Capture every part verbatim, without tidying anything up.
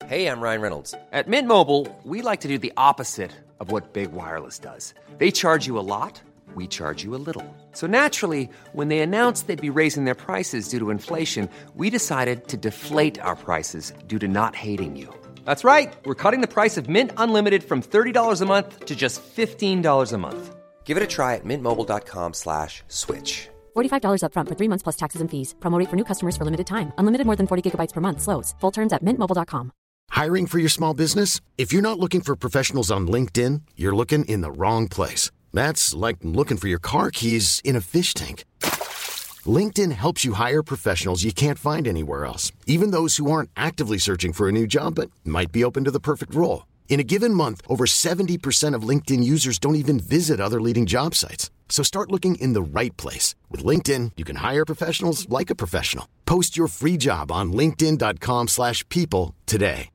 Hey, I'm Ryan Reynolds. At Mint Mobile, we like to do the opposite of what Big Wireless does. They charge you a lot, we charge you a little. So naturally, when they announced they'd be raising their prices due to inflation, we decided to deflate our prices due to not hating you. That's right. We're cutting the price of Mint Unlimited from thirty dollars a month to just fifteen dollars a month. Give it a try at mintmobile.com slash switch. forty-five dollars up front for three months plus taxes and fees. Promo rate for new customers for limited time. Unlimited more than forty gigabytes per month. Slows full terms at mint mobile dot com. Hiring for your small business? If you're not looking for professionals on LinkedIn, you're looking in the wrong place. That's like looking for your car keys in a fish tank. LinkedIn helps you hire professionals you can't find anywhere else, even those who aren't actively searching for a new job but might be open to the perfect role. In a given month, over seventy percent of LinkedIn users don't even visit other leading job sites. So start looking in the right place. With LinkedIn, you can hire professionals like a professional. Post your free job on linkedin.com slash people today.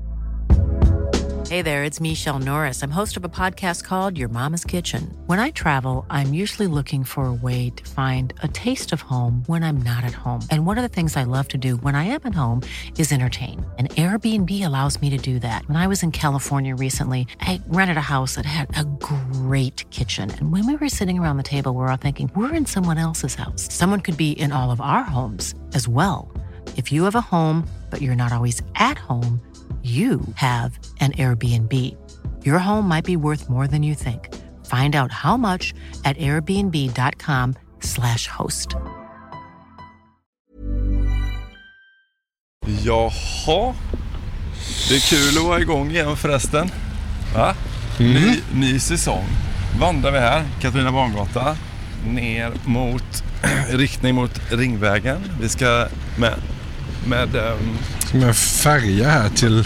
Hey there, it's Michelle Norris. I'm host of a podcast called Your Mama's Kitchen. When I travel, I'm usually looking for a way to find a taste of home when I'm not at home. And one of the things I love to do when I am at home is entertain. And Airbnb allows me to do that. When I was in California recently, I rented a house that had a great kitchen. And when we were sitting around the table, we were all thinking, we're in someone else's house. Someone could be in all of our homes as well. If you have a home, but you're not always at home, you have an Airbnb. Your home might be worth more than you think. Find out how much at airbnb.com slash host. Jaha. Det är kul att vara igång igen förresten. Va? Mm. Ny, ny säsong. Vandrar vi här, Katarina Barngata, ner mot, riktning mot Ringvägen. Vi ska med... med um, Som en färja här till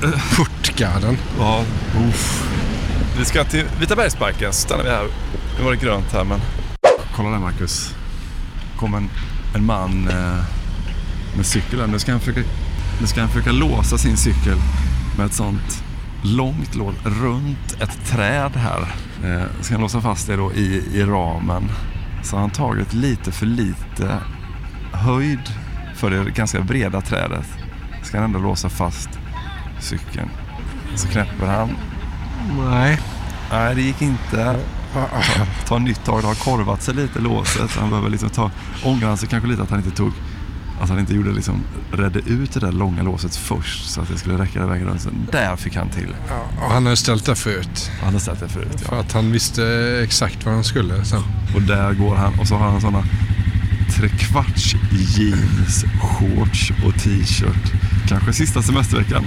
Puttgarden. Ja, uff. Vi ska till Vitabergsparken, så stannar vi här. Nu var det grönt här, men... Kolla där, Marcus. Kom en, en man eh, med cykeln. Nu ska, han försöka, nu ska han försöka låsa sin cykel med ett sånt långt låd runt ett träd här. Eh, ska han låsa fast det då i, i ramen. Så har han tagit lite för lite höjd för det ganska breda trädet. Ska han ändå låsa fast cykeln. Så knäpper han. Nej. Nej, det gick inte. Ta, ta en nytt tag. Det har korvat sig lite låset. Han behöver liksom ta... Ångrar han sig kanske lite att han inte tog... Att han inte gjorde liksom... Redde ut det där långa låset först. Så att det skulle räcka där vägen runt. Så där fick han till. Ja, och han hade ställt det förut. Han hade ställt det förut, ja. För att han visste exakt vad han skulle. Så. Och där går han. Och så har han sådana... trekvarts jeans, shorts och t-shirt. Kanske sista semesterveckan.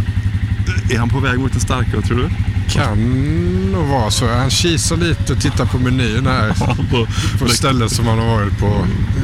Är han på väg mot en starkare, tror du? Kan nog vara så. Han kisar lite och tittar på menyn här. på på ställen som han har varit på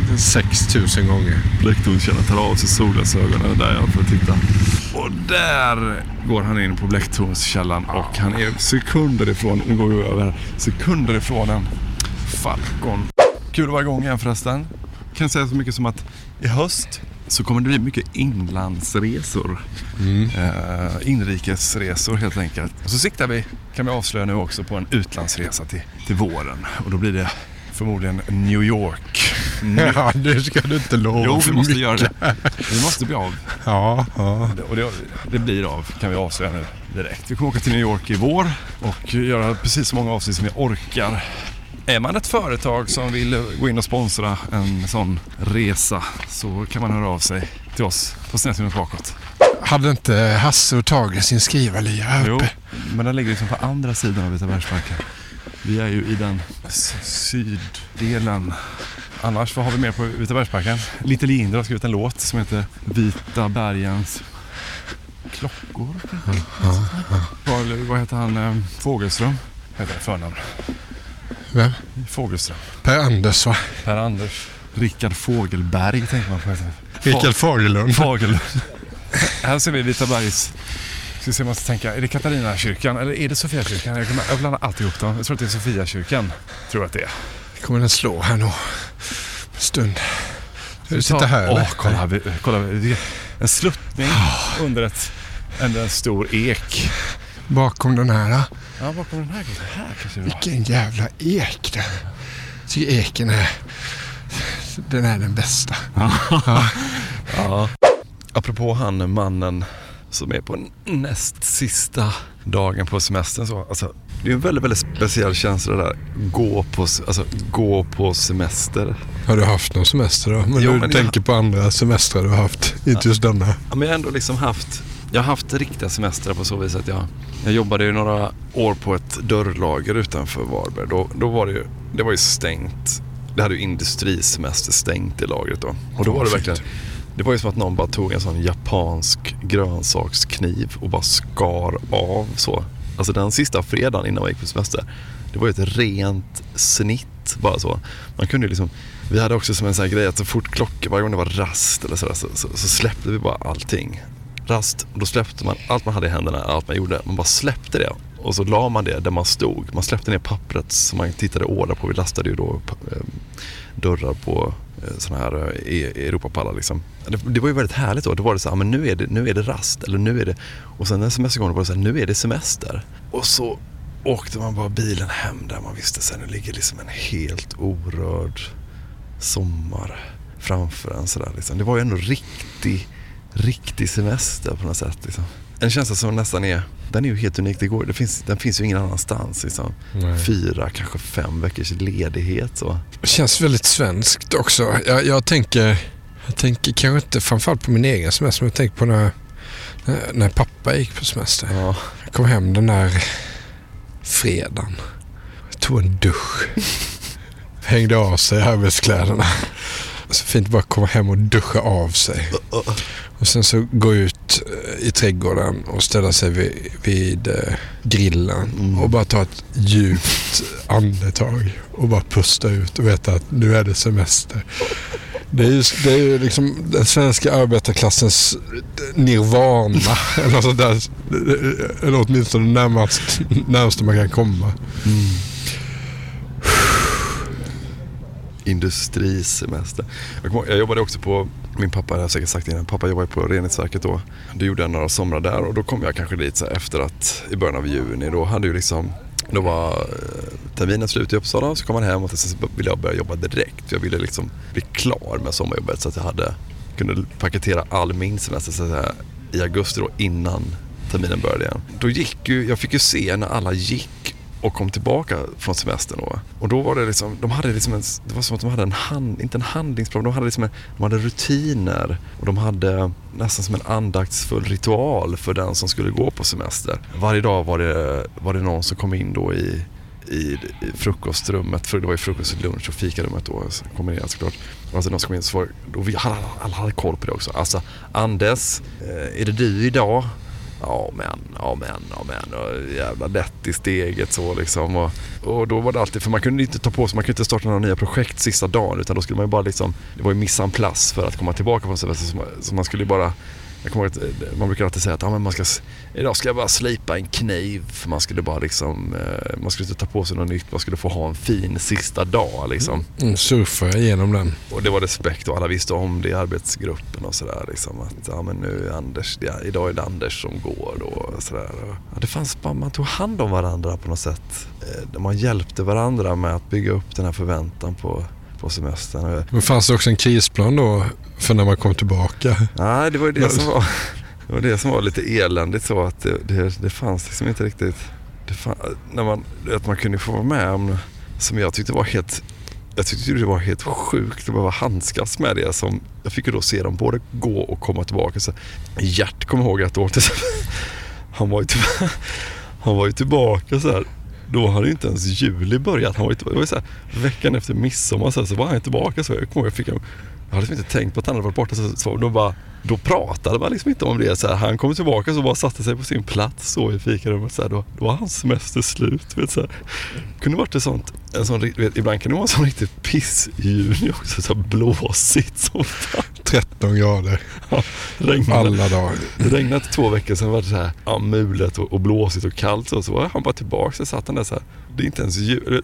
sex tusen gånger. Blecktornskällan tar av sig solglasögonen där jag får titta. Och där går han in på Blecktornskällan och han är sekunder ifrån, nu går vi över, sekunder ifrån en Falcon. Kul att vara igång igen förresten. Jag kan säga så mycket som att i höst så kommer det bli mycket inlandsresor. Mm. Eh, inrikesresor helt enkelt. Och så siktar vi, kan vi avslöja nu också, på en utlandsresa till, till våren. Och då blir det förmodligen New York. New... Ja, det ska du inte lova. Jo, vi måste mycket. göra det. Det måste bli av. Ja, ja. Och det, det blir av, kan vi avslöja nu direkt. Vi kommer åka till New York i vår och göra precis så många avsnitt som vi orkar. Är man ett företag som vill gå in och sponsra en sån resa så kan man höra av sig till oss på Snäsvinet bakåt. Hade inte Hasse och Tage sin skrivarlya här uppe? Jo, men den ligger liksom på andra sidan av Vitabergsparken. Vi är ju i den syddelen. Annars, vad har vi mer på Vitabergsparken? Little Jinder har skrivit en låt som heter Vita bergens klockor. Mm, ja, ja. Vad, vad heter han? Fågelström heter det förnamn. Vem? Fågelström. Per Anders, va? Per Anders. Rickard Fågelberg tänker man på. Rickard Fagerlund. Fagerlund. Här ser vi Vitabergs. Ska se om man ska tänka, är det Katarina-kyrkan eller är det Sofia-kyrkan? Jag, jag blandar alltid ihop dem. Jag tror att det är Sofia-kyrkan. Tror att det är. Kommer den slå här nu? En stund. Du sitter här, Åh, eller? kolla här. Kolla, det är en sluttning oh. under, ett, under en stor ek. Bakom den här, då? Ja, bakom den här. här kanske det var. Vilken jävla ek det. Jag tycker eken är... Den är den bästa. ja. ja. Apropå han, mannen som är på näst sista dagen på semestern. Så, alltså, det är en väldigt, väldigt speciell känsla där. Gå på, alltså, gå på semester. Har du haft någon semester då? Men jo, du men tänker jag... på andra semestrar du har haft, inte just denna. Ja, men jag har ändå liksom haft, jag har haft riktiga semestrar på så vis att jag, jag jobbade ju några år på ett dörrlager utanför Varberg. Då, då var det ju, det var ju stängt. Det hade ju industrisemester stängt i lagret då. Och då var det verkligen, det var ju som att någon bara tog en sån japansk grönsakskniv och bara skar av så. Alltså den sista fredagen innan jag gick på semester, det var ju ett rent snitt bara så. Man kunde ju liksom, vi hade också som en sån här grej att så fort klockan, varje gång det var rast eller sådär, så, så, så släppte vi bara allting. Rast, och då släppte man allt man hade i händerna, allt man gjorde. Man bara släppte det. Och så la man det där man stod. Man släppte ner pappret som man tittade order på. Vi lastade ju då eh, dörrar på eh, såna här eh, Europapallar liksom. Det, det var ju väldigt härligt då. Då var det så här, men nu är det, nu är det rast. Eller nu är det... Och sen när semestergången var det så här, nu är det semester. Och så åkte man bara bilen hem där man visste sen nu ligger liksom en helt orörd sommar framför en sådär liksom. Det var ju ändå riktig, riktig semester på något sätt liksom. En känsla som nästan är, den är ju helt unik. Det går, det finns, den finns ju ingen annanstans liksom. Fyra, kanske fem veckors ledighet så. Det känns väldigt svenskt också. Jag, jag tänker jag tänker kanske inte framförallt på min egen semester, men jag tänker på när, när, när pappa gick på semester. Ja. Jag kom hem den där fredagen. Jag tog en dusch. Hängde av sig arbetskläderna. Så fint bara komma hem och duscha av sig. Och sen så gå ut i trädgården och ställa sig vid, vid grillen mm. och bara ta ett djupt andetag och bara pusta ut och veta att nu är det semester. Det är ju, det är ju liksom den svenska arbetarklassens nirvana eller, så där, eller åtminstone närmast, närmast man kan komma. Mm. Industrisemester. Jag, kom, jag jobbade också på, min pappa, jag har säkert sagt innan, pappa jobbade på Reningsverket då. Det gjorde jag några somrar där och då kom jag kanske dit så här, efter att i början av juni då hade ju liksom, då var terminen slut i Uppsala så kom man hem och sen ville jag börja jobba direkt. Jag ville liksom bli klar med sommarjobbet så att jag hade, kunde paketera all min semester så här, i augusti då innan terminen började igen. Då gick ju, jag fick ju se när alla gick och kom tillbaka från semestern då. Och då var det liksom, de hade liksom en, det var som att de hade en hand, inte en handlingsplan, de hade liksom en, de hade rutiner och de hade nästan som en andaktsfull ritual för den som skulle gå på semester. Varje dag var det, var det någon som kom in då i, i, i frukostrummet, för det var ju frukost, lunch och fikarummet då, kombinerat såklart. Alltså någon som kom in så var, då vi alla, alla hade koll på det också. Alltså, Anders, är det du idag? Ja men, ja men, ja men och jävla lätt i steget så liksom och, och då var det alltid, för man kunde inte ta på sig, man kunde inte starta några nya projekt sista dagen utan då skulle man ju bara liksom, det var ju missa en plats för att komma tillbaka på semester så man, så man skulle bara, jag kommer ihåg att man brukar alltid säga att ja, men man ska, idag ska jag bara slipa en kniv för man skulle bara liksom, man skulle inte ta på sig något nytt, man skulle få ha en fin sista dag liksom. Mm, surfa igenom den. Och det var respekt och alla visste om det i arbetsgruppen och sådär liksom att ja men nu är Anders, ja, idag är det Anders som går och sådär. Ja, det fanns bara, man tog hand om varandra på något sätt. Man hjälpte varandra med att bygga upp den här förväntan på på semestern. Men fanns det också en krisplan då för när man kom tillbaka? Nej, det var ju det som var, det var det som var lite eländigt så att det, det, det fanns liksom inte riktigt, det fann, när man, att man kunde få vara med om, som jag tyckte var helt, jag tyckte det var helt sjukt att behöva handskas med det som, jag fick ju då se dem både gå och komma tillbaka. Så Gert kom ihåg att då, han var ju tillbaka, han var ju tillbaka så här. Då hade inte ens juli börjat. Han var ju tillbaka, det var så här, veckan efter midsommar så, så var han tillbaka. Så jag, jag, fick, jag hade liksom inte tänkt på att han hade varit borta. Så, så då, bara, då pratade man liksom inte om det. Så här, han kom tillbaka och bara satte sig på sin plats så i fikarummet. Så här, då, då var hans semester slut. Vet, så här. Kunde varit ett sånt, en sån, vet, ibland kan det vara en sån riktigt piss i juni också. Så här, blåsigt som fan. tretton grader. Ja, regnade, alla dagar. Det regnade två veckor sedan var det så här ja, mulet och, och blåsigt och kallt så, så var han bara tillbaka så satt han där så här. Det är inte ens jul,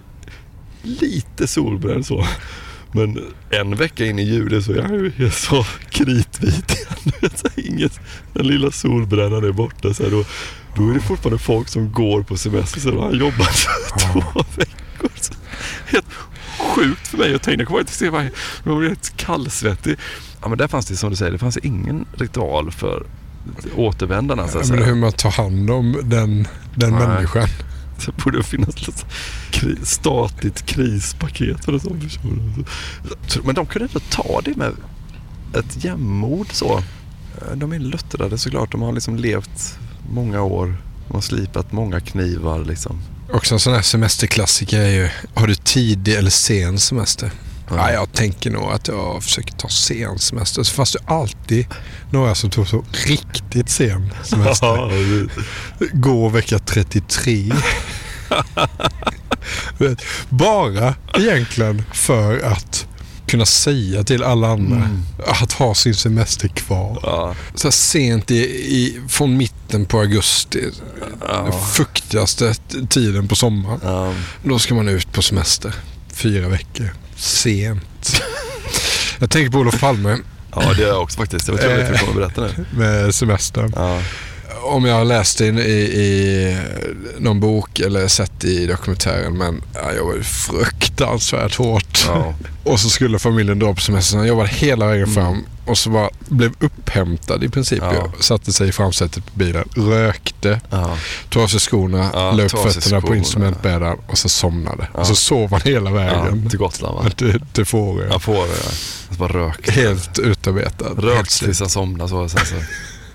lite solbränd så. Men en vecka in i juli så är han ju så kritvit igen. Inget, den lilla solbrännan är borta så här, då, då är det fortfarande folk som går på semester så då har han jobbat för två veckor. Så helt sjukt för mig att tänka. Jag kommer inte se vad jag var helt kallsvettig. Ja, men där fanns det som du säger, det fanns ingen ritual för återvändarna. Så att Men säga. hur man tar hand om den, den Nej. människan. Det borde finnas ett kri- statligt krispaket för en sån person. Men de kunde inte ta det med ett jämnmod så. De är luttrade såklart. De har liksom levt många år. De har slipat många knivar liksom. Också en sån här semesterklassiker är ju, har du tidig eller sen semester? Ja. Ja, jag tänker nog att jag försöker ta sen semester. Så fast det är alltid några som tog så riktigt sen semester. Gå vecka trettiotre. Bara egentligen för att kunna säga till alla andra mm. att ha sin semester kvar. Ja. Så här sent i, i, från mitten på augusti, ja. Den fuktigaste tiden på sommaren. Ja. Då ska man ut på semester. Fyra veckor. Sent. Jag tänker på Olof Palme. Ja, det är jag också faktiskt. Jag vet inte vad du kommer berätta nu. Med semestern. Ja. Om jag har läst det i, i någon bok eller sett i dokumentären, men ja, jag var fruktansvärt hårt. Ja. Och så skulle familjen dra på semestern. Jag jobbade hela vägen mm. fram och så var, blev upphämtad i princip. Ja. Jag satte sig i framsätet på bilen, rökte, ja. tog av sig skorna, ja, löp fötterna på instrumentbrädan och så somnade. Ja. Och så sov man hela vägen. Ja, till Gotland, va? Till, till Fårö. Ja, Fårö, ja. Och så bara rökte. Helt utarbetad. Rökt tills han somnade så. så, så.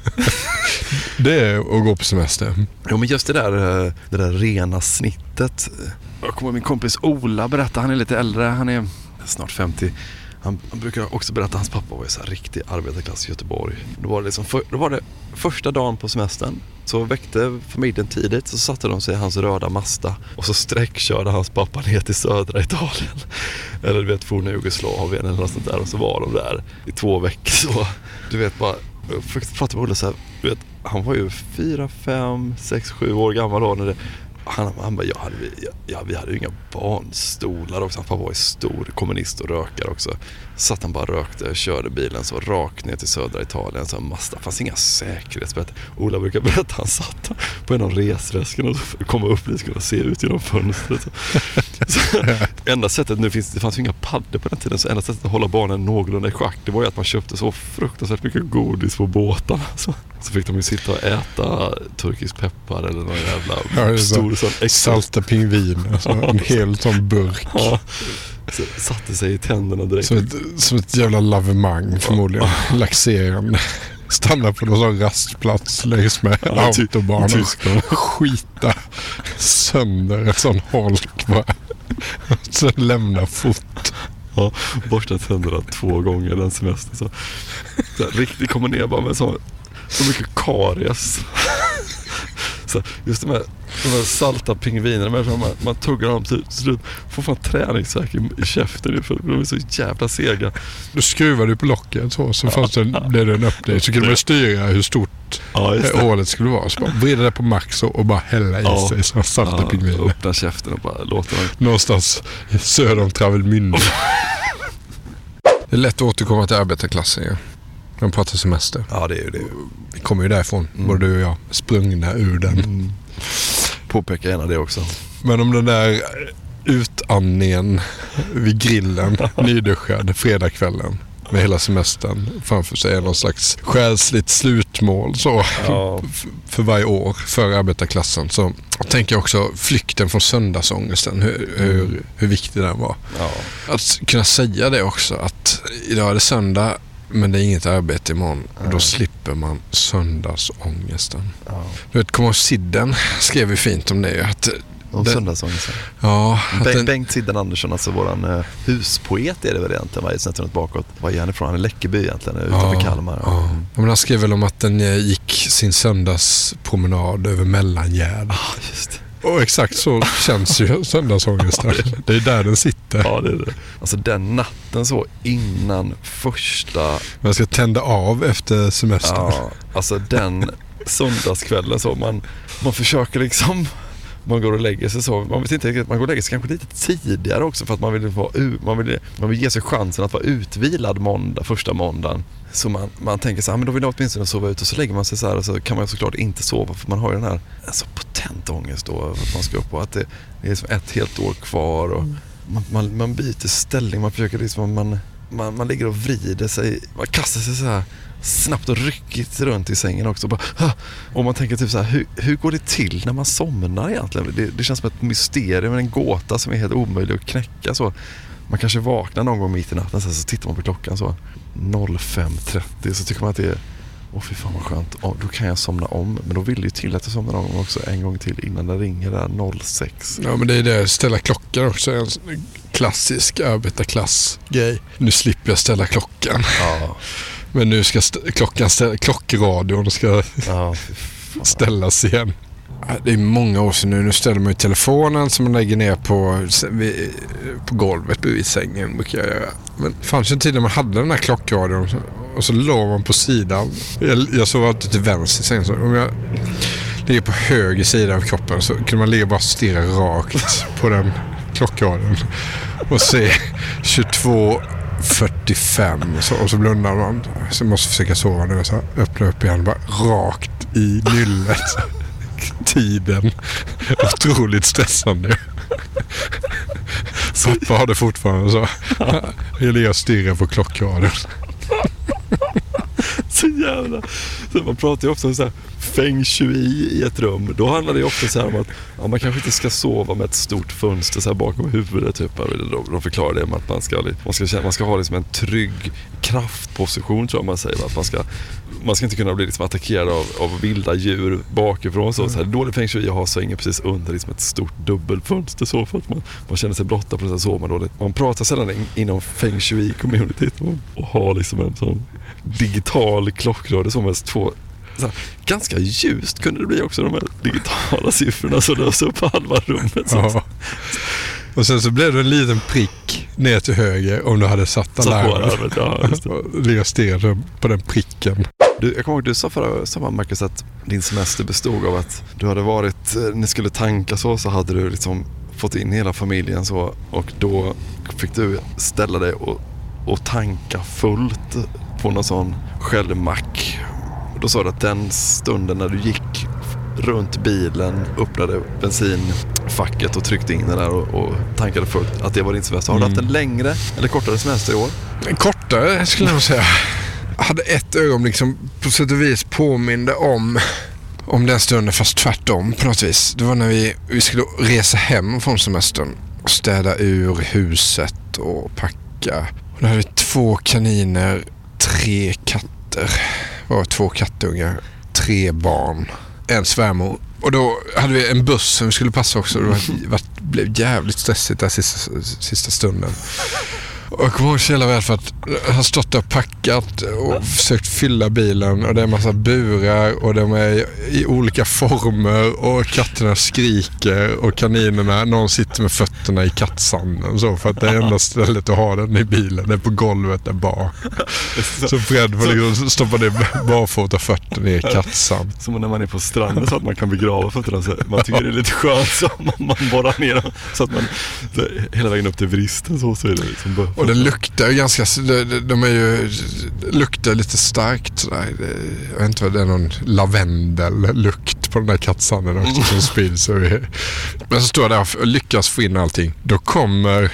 Det är att gå på semester. Ja, men just det där, det där rena snittet. Jag kommer min kompis Ola berätta, han är lite äldre, han är snart femtio. Han, han brukar också berätta att hans pappa var i så här riktig arbetarklass i Göteborg. Då var det, liksom för, då var det första dagen på semestern. Så väckte familjen tidigt, så satte de sig i hans röda Mazda och så sträckkörde hans pappa ner till södra Italien. Eller du vet, forna Jugoslavien eller något sånt där. Och så var de där i två veckor så. Du vet, bara jag pratade med Olle så här, du vet, han var ju fyra, fem, sex, sju år gammal då när det, han, han bara, jag hade, jag, ja, vi hade ju inga barnstolar också, han var ju stor kommunist och rökare också. Så att han bara rökte, körde bilen så rakt ner till södra Italien, så Mazda, fanns inga säkerhetsbälten. Ola brukar berätta att han satt på en av resväskorna och så kom upp lite och se ut genom fönstret. Så, så, enda sättet, nu finns det fanns ju inga paddor på den tiden, så enda sättet att hålla barnen någorlunda i schack, det var ju att man köpte så fruktansvärt mycket godis på båtarna. Så, så fick de ju sitta och äta turkisk peppar eller någon jävla ja, stor sån extra... salta pingvin, alltså, en hel sån burk. Ja. Så satte sig i tänderna direkt. Som ett, som ett jävla lavemang förmodligen. Laxerande. Stanna på någon sån rastplats längs med ja, autobanan. Skita sönder en sån holk bara. Sen lämna fot. Ja, borsta tänderna två gånger den semestern. Så, så här, riktigt kommer ner bara med så, så mycket karies. Så just de här, de här salta pingvinerna, man, man tuggar dem till slut, får fan träningsverk i, i käften för de är så jävla sega. Du skruvar du på locket så, så fanns det, blev det en öppning, så kunde man styra hur stort ja, hålet skulle vara. Så bara vrida det på max och bara hälla i ja. sig så salta ja, pingviner. Öppna käften och bara låta dem. Någonstans söder om Travemünde. Det är lätt att återkomma till arbetarklassen, ja. De pratar semester. Ja, det är ju det. Vi kommer ju därifrån, mm. både du och jag, sprungna ur den. Mm. Påpeka gärna det också. Men om den där utandningen vid grillen, nyduschad, fredagskvällen med hela semestern framför sig är någon slags själsligt slutmål så ja. för varje år för arbetarklassen. Så jag tänker också flykten från söndagsångesten, hur, hur, mm. hur viktig den var. Ja. Att kunna säga det också, att idag är det söndag, men det är inget arbete imorgon. Mm. Då slipper man söndagsångesten. Ja. Du vet, kommer Sidden skrev ju fint om det. Att om den, söndagsångesten. Ja. Bengt, den, Bengt Sidden Andersson, alltså våran uh, huspoet är det väl egentligen, varje snett bakåt. Var är han ifrån? Han är Läckeby egentligen, utanför ja, Kalmar. Ja. Mm. Men han skrev väl om att den gick sin söndagspromenad över Mellangärd. Ja, ah, just Och exakt så känns ju söndagsångesten. Ja, det, det är där den sitter. Ja, det är det. Alltså den natten så innan första... Man ska tända av efter semestern. Ja, alltså den söndagskvällen så man, man försöker liksom... Man går och lägger sig så. Man vet inte riktigt, man går och lägger sig kanske lite tidigare också för att man vill, vara, man vill, man vill ge sig chansen att vara utvilad måndag, första måndagen. Så man, man tänker så här, men då vill jag åtminstone sova ut, och så lägger man sig så här och så kan man såklart inte sova för man har ju den här alltså, potent ångest då att man ska upp och att det, det är som ett helt år kvar och man, man, man byter ställning, man försöker liksom, man, man, man ligger och vrider sig, man kastar sig så här snabbt och ryckigt runt i sängen också. Bara, och man tänker typ så här, hur, hur går det till när man somnar egentligen? Det, det känns som ett mysterium, en gåta som är helt omöjlig att knäcka. Så man kanske vaknar någon gång mitt i natten, så, så tittar man på klockan så fem trettio, så tycker man att det är, åh fy fan vad skönt, oh, då kan jag somna om. Men då vill det ju till att jag somnar om också en gång till innan det ringer där sex. Ja, men det är det, ställa klockan också, en klassisk arbetarklass-grej. Nu slipper jag ställa klockan. Ja. Men nu ska st- klockan ställa, klockradion ska ja, ställas igen. Det är många år sedan nu. Nu ställer man ju telefonen som man lägger ner på, på golvet bredvid sängen. Brukar jag göra. Men det fanns ju en tid när man hade den här klockradion och så låg man på sidan. Jag, jag sov alltid till vänster i sängen. Så om jag ligger på höger sida av kroppen så kunde man ligga bara stirra rakt på den klockradion och se tjugotvå fyrtiofem så, och så blundar man. Så måste försöka sova nu, så öppna upp igen bara rakt i nyllet. Tiden. Otroligt stressande. Pappa har det fortfarande så. Jag ligger och stirrar på klockradion. Så jävla. Så man pratar ju ofta så här feng shui i ett rum. Då handlar det ju ofta så här om att ja, man kanske inte ska sova med ett stort fönster så här bakom huvudet typ. De förklarar det med att man ska man ska man ska ha liksom en trygg kraftposition, tror jag man säger, att man ska man ska inte kunna bli liksom attackerad av, av vilda djur bakifrån så, mm. så här dålig feng shui, jag har sängen precis under liksom ett stort dubbelfönster så, för att man, man känner sig blottad på det, så man dåligt. Man pratar sedan in, inom feng shui community och, och har liksom en sån digital klockradio som helst två. Så här, ganska ljust kunde det bli också, de här digitala siffrorna så löser upp halva rummet. Ja. Och sen så blev det en liten prick ner till höger om du hade satt alarmet. Ja, just det. Jag stirrade på den pricken. Du, jag kommer ihåg, du sa förra sommaren, Marcus, att din semester bestod av att du hade varit, ni skulle tanka så, så hade du liksom fått in hela familjen så, och då fick du ställa dig och, och tanka fullt på någon sån självmack. Då sa du att den stunden när du gick runt bilen, öppnade bensinfacket och tryckte in den där och, och tankade fullt, att det var din semester. Har du haft en längre eller kortare semester i år? En kortare skulle jag säga. Jag hade ett ögonblick som på sätt och vis påminde om om den stunden, fast tvärtom på något vis. Det var när vi, vi skulle resa hem från semestern och städa ur huset och packa. Och då hade vi två kaniner, tre katter. Det var två kattungar, tre barn, en svärmor. Och då hade vi en buss som vi skulle passa också. Det var, var, blev jävligt stressigt där sista, sista stunden. Och jag kommer ihåg så jävla väl för att jag har stått och packat och försökt fylla bilen, och det är en massa burar och de är i olika former och katterna skriker och kaninerna, någon sitter med fötterna i kattsanden så, för att det är enda stället att ha den i bilen, det är på golvet där bak. Så Fred var liksom stoppa det barfota fötterna i kattsand. Som när man är på stranden så att man kan begrava fötterna så. Man tycker det är lite skönt så man, man borrar ner dem så att man så, hela vägen upp till vristen så, så är det liksom bara. Och det luktar ganska, de, de är ju, luktar lite starkt sådär. Jag vet inte vad det är, någon lavendellukt på den där kattsanden också som sprids sig. Men så står jag där och lyckas få in allting. Då kommer,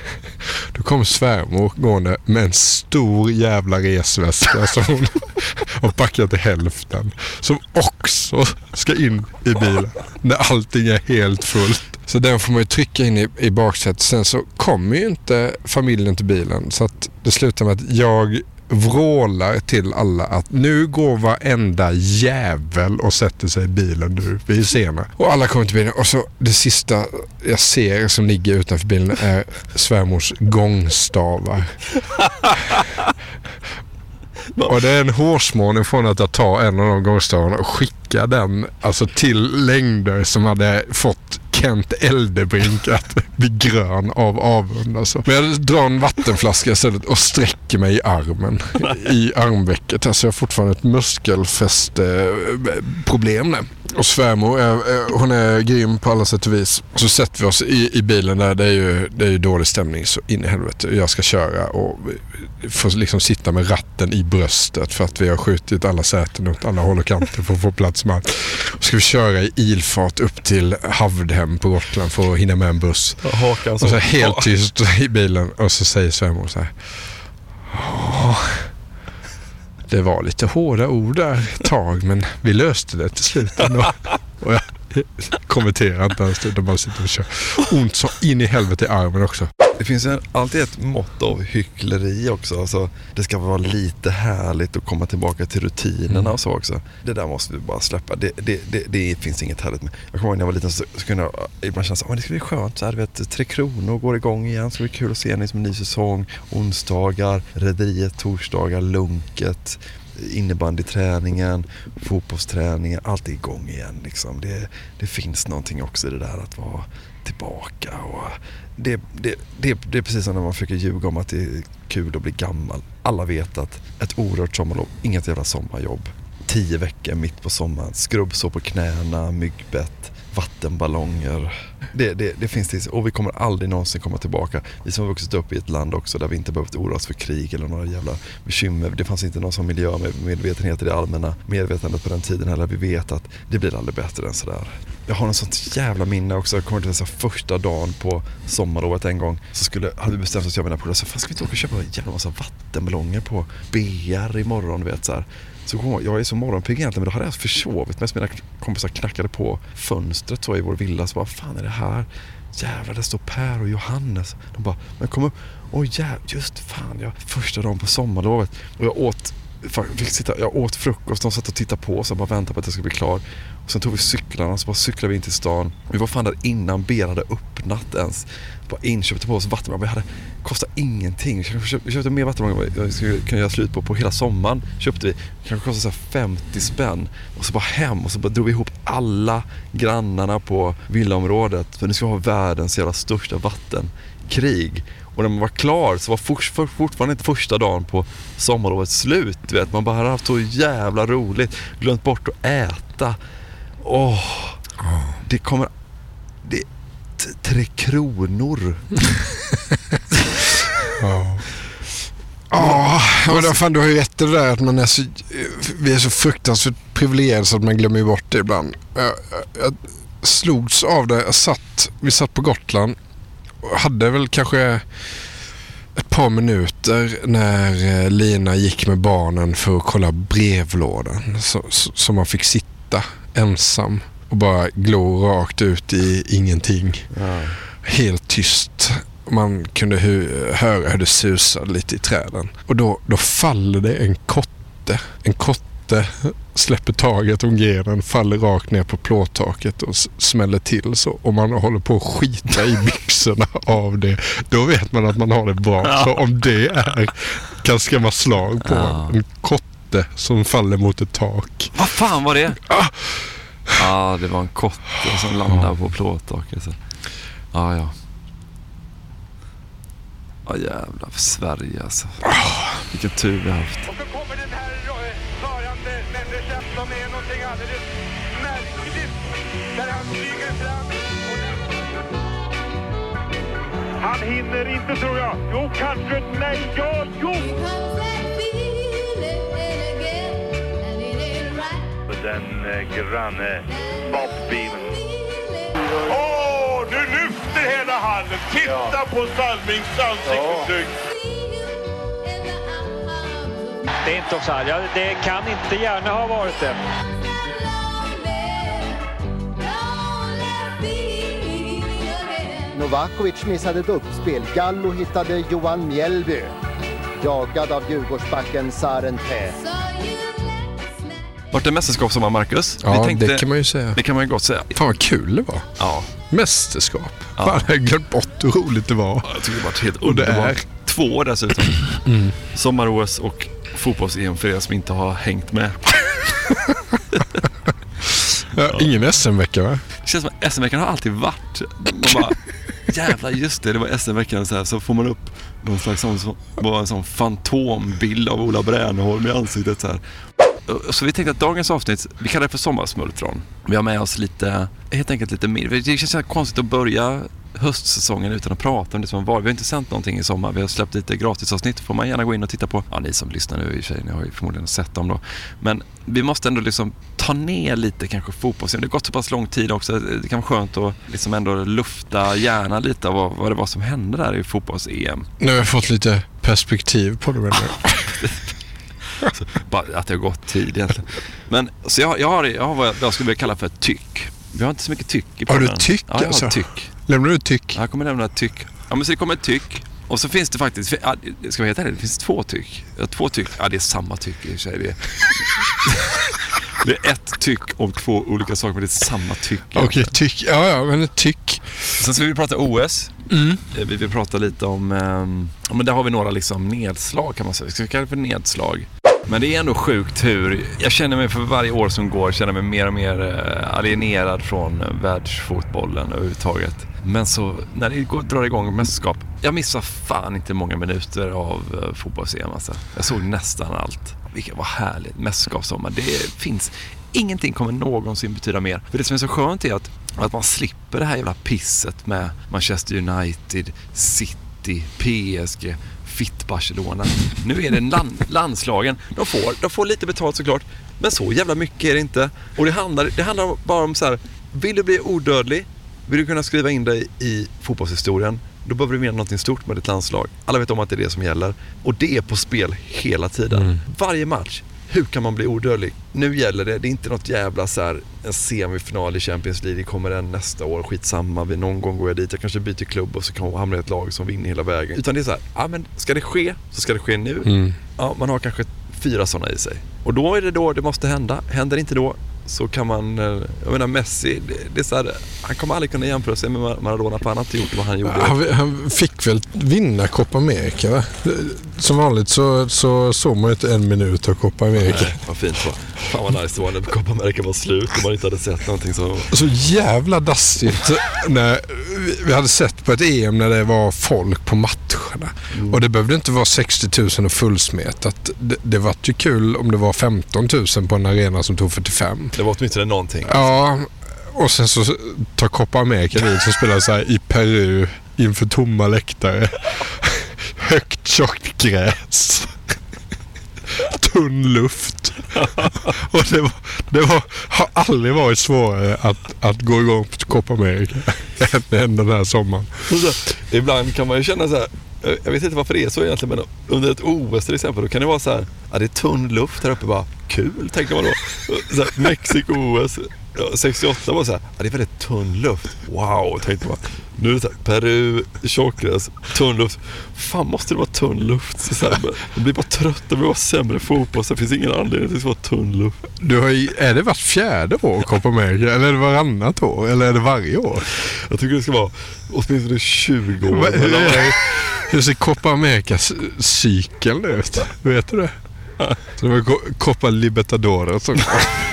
då kommer svärmor gående med en stor jävla resväska som hon har packat till hälften. Som också ska in i bilen när allting är helt fullt. Så den får man ju trycka in i, i baksätet. Sen så kommer ju inte familjen till bilen. Så att det slutar med att jag vrålar till alla att nu går varenda jävel och sätter sig i bilen nu. Vi är sena. Och alla kommer till bilen. Och så det sista jag ser som ligger utanför bilen är svärmors gångstavar. Och det är en hårsmån från att jag tar en av de gångstavarna och skickar den alltså till längder som hade fått Kent Eldebrink att bli grön av avund. Alltså. Men jag drar en vattenflaska istället och sträcker mig i armen, i armvecket. Alltså jag har fortfarande ett muskelfäste problem där. Och svärmor, är, hon är grym på alla sätt och vis. Så sätter vi oss i, i bilen där, det är, ju, det är ju dålig stämning så in i helvete. Jag ska köra och får liksom sitta med ratten i bröstet för att vi har skjutit alla säten åt alla håll och kanter för att få plats med. Och ska vi köra i ilfart upp till Havdhem på Gotland för att hinna med en buss. Hakan och så helt tyst i bilen och så säger svärmor så här: Det var lite hårda ord där ett tag, men vi löste det till slut ändå. Och jag kommenterar inte ens, utan bara sitter och kör. Ont så in i helvete i armen också. Det finns en, alltid ett mått av hyckleri också. Alltså, det ska vara lite härligt att komma tillbaka till rutinerna mm. och så också. Det där måste vi bara släppa. Det, det, det, det finns inget härligt med. Jag kommer ihåg när jag var liten så, så kunde jag ibland känna att det ska bli skönt. Så här, vet, Tre Kronor går igång igen. Så det blir kul att se en som en ny säsong. Onsdagar, Rederiet, torsdagar, lunket, innebandyträningen, fotbollsträningen, allt är igång igen liksom. det, det finns någonting också i det där att vara tillbaka och det, det, det, det är precis som när man försöker ljuga om att det är kul att bli gammal. Alla vet att ett orört sommarlov, inget jävla sommarjobb, tio veckor mitt på sommaren, skrubbsår på knäna, myggbett, vattenballonger. Det, det, det finns det, och vi kommer aldrig någonsin komma tillbaka. Vi som har vuxit upp i ett land också där vi inte behövt oroa oss för krig eller några jävla bekymmer. Det fanns inte någon som miljömedvetenhet i det allmänna medvetandet på den tiden heller. Vi vet att det blir aldrig bättre än sådär. Jag har en sånt jävla minne också. Jag kommer till så första dagen på sommarlovet en gång så skulle, hade vi bestämt oss att jag menar på det. Så fan, ska vi inte åka och köpa en jävla massa vattenballonger på B R imorgon, du vet så här. Så jag är så morgonpigg egentligen, men då hade jag försovit medan mina kompisar knackade på fönstret så i vår villa. Så vad fan är det här? Jävlar, det står Per och Johannes. De bara, men kom upp. Åh jävlar, just fan, jag första dagen på sommarlovet. Och jag åt, fick sitta, jag åt frukost, de satt och tittade på oss och bara väntade på att det skulle bli klar. Och sen tog vi cyklarna och så bara cyklade vi in till stan. Vi var fan där innan B R hade öppnat ens. Bara inköpte på oss vatten. Vi hade kostat ingenting. Vi köpte, vi köpte mer vatten än jag skulle kunna göra slut på på hela sommaren. Köpte vi. Kanske kostade så femtio spänn. Och så bara hem och så bara drog vi ihop alla grannarna på villaområdet. För nu ska vi ha världens jävla största vattenkrig. Och när man var klar så var for, for, fortfarande inte första dagen på sommarlovet slut. Vet. Man bara hade haft så jävla roligt. Glömt bort att äta. Åh, oh, det kommer... Det, t- tre kronor. Ja. Ja, men då, fan, du har ju rätt i det där att man är så, vi är så fruktansvärt privilegierade så att man glömmer bort det ibland. Jag, jag, jag slogs av det. Jag satt, vi satt på Gotland och hade väl kanske ett par minuter när Lina gick med barnen för att kolla brevlådan. Så, så, så man fick sitta ensam och bara glå rakt ut i ingenting. Ja. Helt tyst. Man kunde hu- höra hur det susade lite i träden. Och då, då faller det en kotte. En kotte släpper taget om grenen, faller rakt ner på plåttaket och s- smäller till så. Och man håller på att skita i byxorna av det. Då vet man att man har det bra. Ja. Så om det är, kan skrämma slag på ja. En kotte som faller mot ett tak. Vad fan var det? Ah. Ja, det var en kotte som landade ja. på plåttaket. Så. Ja, ja. Ja, jävlar för Sverige alltså. Oh. Vilken tur vi har haft. Och så kommer den här rörande människan som är någonting alldeles märkligt. Där han flyger fram. Han hinner inte, tror jag. Jo, kanske. Nej, ja, jo. Den eh, granne Bob-bilen. Åh, oh, nu lyfter hela handen. Titta ja. på Salmings ansiktsuttryck. Det är inte offside. Ja, det kan inte gärna ha varit det. Novakovic missade ett uppspel. Gallo hittade Johan Mjällby. Jagad av Djurgårdsbacken Sarente. Vart det mästerskap som var, Marcus? Ja, vi tänkte, det kan man ju säga. Det kan man ju gott säga. Fan vad kul det var. Ja. Mästerskap. Ja. Fan, jag har glömt bort hur roligt det var. Ja, jag tycker det var helt underbart. Och det är två år dessutom. mm. Sommar-O S och fotbolls-E M för er som inte har hängt med. ja, ingen S M-vecka, va? Det känns som att S M-veckan har alltid varit. Man bara, jävlar, just det, det var S M-veckan så här, så får man upp någon slags sån, så, bara en sån fantombild av Ola Bränholm i ansiktet så här. Så vi tänkte att dagens avsnitt, vi kallar det för sommarsmultron. Vi har med oss lite, helt enkelt lite mer. Det känns så här konstigt att börja höstsäsongen utan att prata om det som var. Vi har inte sänt någonting i sommar. Vi har släppt lite gratisavsnitt. Får man gärna gå in och titta på. Ja, ni som lyssnar nu i och för sig, ni har ju förmodligen sett dem då. Men vi måste ändå liksom ta ner lite kanske fotbolls. Det har gått så pass lång tid också. Det kan vara skönt att liksom ändå lufta gärna lite av vad, vad det var som hände där i fotbolls-E M. Nu har jag fått lite perspektiv på det. Så, bara att det har gått tid egentligen. Men så jag, jag, har, jag har vad jag skulle vilja kalla för tyck. Vi har inte så mycket tyck i podden. Har du tyck? Ja, jag alltså? har tyck. Lämnar du tyck? Jag kommer lämna tyck. Ja, men så det kommer ett tyck. Och så finns det faktiskt, ja, ska vi heta det? Det finns två tyck. Ja, två tyck. Ja, det är samma tyck i sig. Det är, det är ett tyck om två olika saker, men det är samma tyck. Okej, okay, tyck. Ja, ja, men ett tyck. Sen ska vi prata O S. Mm. Vi vill prata lite om, um, ja, men där har vi några liksom nedslag kan man säga. Vi ska kalla det för nedslag. Men det är ändå sjukt hur, jag känner mig för varje år som går, känner mig mer och mer alienerad från världsfotbollen överhuvudtaget. Men så när det går, drar igång mästerskap, jag missar fan inte många minuter av uh, fotbolls-E M. Alltså. Jag såg nästan allt. Vilket var härligt, mästerskapssommar. Det finns, ingenting kommer någonsin betyda mer. För det som är så skönt är att, att man slipper det här jävla pisset med Manchester United, City, P S G, Fitt Barcelona. Nu är det land, landslagen. De får, de får lite betalt såklart. Men så jävla mycket är det inte. Och det handlar, det handlar bara om så här: vill du bli odödlig? Vill du kunna skriva in dig i fotbollshistorien? Då behöver du mena någonting stort med ditt landslag. Alla vet om att det är det som gäller. Och det är på spel hela tiden. Mm. Varje match. Hur kan man bli odödlig? Nu gäller det. Det är inte något jävla så här, en semifinal i Champions League. Det kommer den nästa år. Skitsamma. Vi, någon gång går jag dit. Jag kanske byter klubb och så kan jag hamna i ett lag som vinner hela vägen. Utan det är så här, ja men ska det ske så ska det ske nu. Mm. Ja, man har kanske fyra sådana i sig. Och då är det då det måste hända. Händer inte då så kan man, jag menar Messi, det, det är så här, han kommer aldrig kunna jämföra sig med Maradona, på han har inte gjort vad han gjorde. Han, han fick väl vinna Copa America, va? Som vanligt så, så såg man inte en minut av Copa America. Nej, vad fint va? Fan vad nice det var när Copa America var slut och man inte hade sett någonting så... Så jävla dassigt när vi hade sett på ett E M när det var folk på matcherna. Mm. Och det behövde inte vara sextio tusen och fullsmetat. Det, det var ju kul om det var femton tusen på en arena som tog fyrtiofem. Det var åtminstone någonting. Ja, och sen så tar Copa America dit som spelar så här i Peru inför tomma läktare. Högt tjockt gräs. Tunn luft. Och det, var, det var, har aldrig varit svårare att, att gå igång på Copa America än den här sommaren. Så, ibland kan man ju känna så här, jag vet inte varför det är så egentligen, men under ett O S till exempel, då kan det vara så här, ja, det är tunn luft här uppe, bara kul, tänkte man då. Så här, Mexiko O S ja, sextioåtta var så här, ja, det är väldigt tunn luft. Wow, tänkte man. Nu är det så här, Peru, tjockgräs, tunn luft. Fan, måste det vara tunn luft? Så så här, det blir bara trött, det blir bara sämre fotboll, så det finns ingen anledning till att det ska vara tunn luft. Du har ju, är det vart fjärde år Copa America, eller är det varannat år, eller är det varje år? Jag tycker det ska vara åtminstone tjugo år. Men, hur, hur ser Copa Americas cykeln ut? Vet du det? Så det var Copa Libertadores också.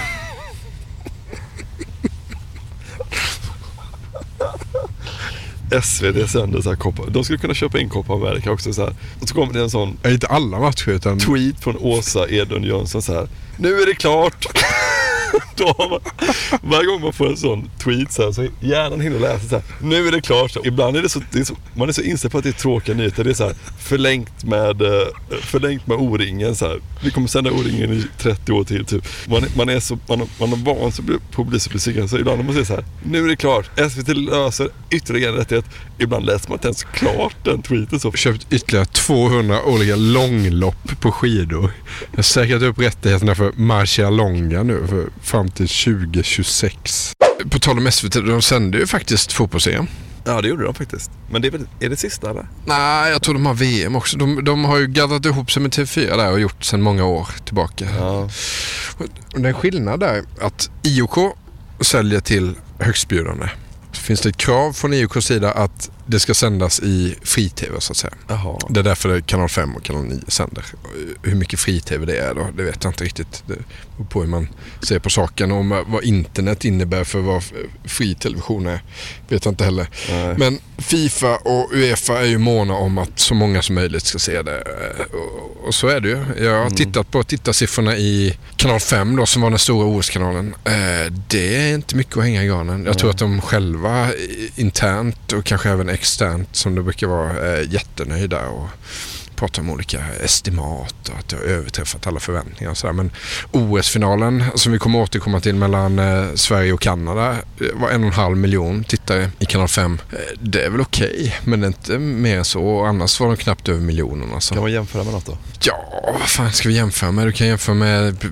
S V D sänder så här Copa. De skulle kunna köpa in Copa America också så här. Och så kommer det en sån, inte alla matcher utan tweet från Åsa Edlund Jönsson så här: nu är det klart. Då har man, varje gång man får en sån tweet så här, så hjärnan hinner läsa så här: nu är det klart. Så ibland är det så, det är så, man är så inställd på att det är tråkiga nyheter. Det är så här, förlängt med förlängt med O-ringen så här. Vi kommer sända O-ringen i trettio år till typ. Man, man är så man, man är van så på att bli så besviken, så ibland måste man säga så här: nu är det klart. S V T löser ytterligare rättighet. Ibland läser man inte ens klart den tweeten så. Köpt ytterligare tvåhundra olika långlopp på skidor. Jag har säkrat upp rättigheterna för Marcialonga nu för fram till tjugo tjugosex. På tal om S V T, de sände ju faktiskt fotbolls-E M. Ja, det gjorde de faktiskt. Men det är, väl, är det sista eller? Nej, jag tror de har V M också. De, de har ju gaddrat ihop sig med T V fyra där och gjort sedan många år tillbaka. Ja. Och den skillnad där att I O K säljer till högstbjudande. Så finns det ett krav från I O K:s sida att det ska sändas i fri-tv så att säga. Aha. Det är därför det kanal fem och kanal nio sänder. Hur mycket fri-tv det är då, det vet jag inte riktigt. Det beror på hur man ser på saken. Och om vad internet innebär för vad fri television är vet jag inte heller. Nej. Men FIFA och UEFA är ju måna om att så många som möjligt ska se det. Och, och så är det ju. Jag har mm. tittat på tittarsiffrorna i kanal fem då, som var den stora O S-kanalen. Det är inte mycket att hänga i granen. Jag Nej. tror att de själva internt och kanske även externt som det brukar vara är jättenöjda och pratar om olika estimat och att det har överträffat alla förväntningar och sådär. Men O S-finalen som vi kommer återkomma till mellan eh, Sverige och Kanada var en och en halv miljon tittare i kanal fem. Eh, det är väl okej, okay, men inte mer så. Och annars var de knappt över miljonen. Alltså. Kan man jämföra med något då? Ja, vad fan ska vi jämföra med? Du kan jämföra med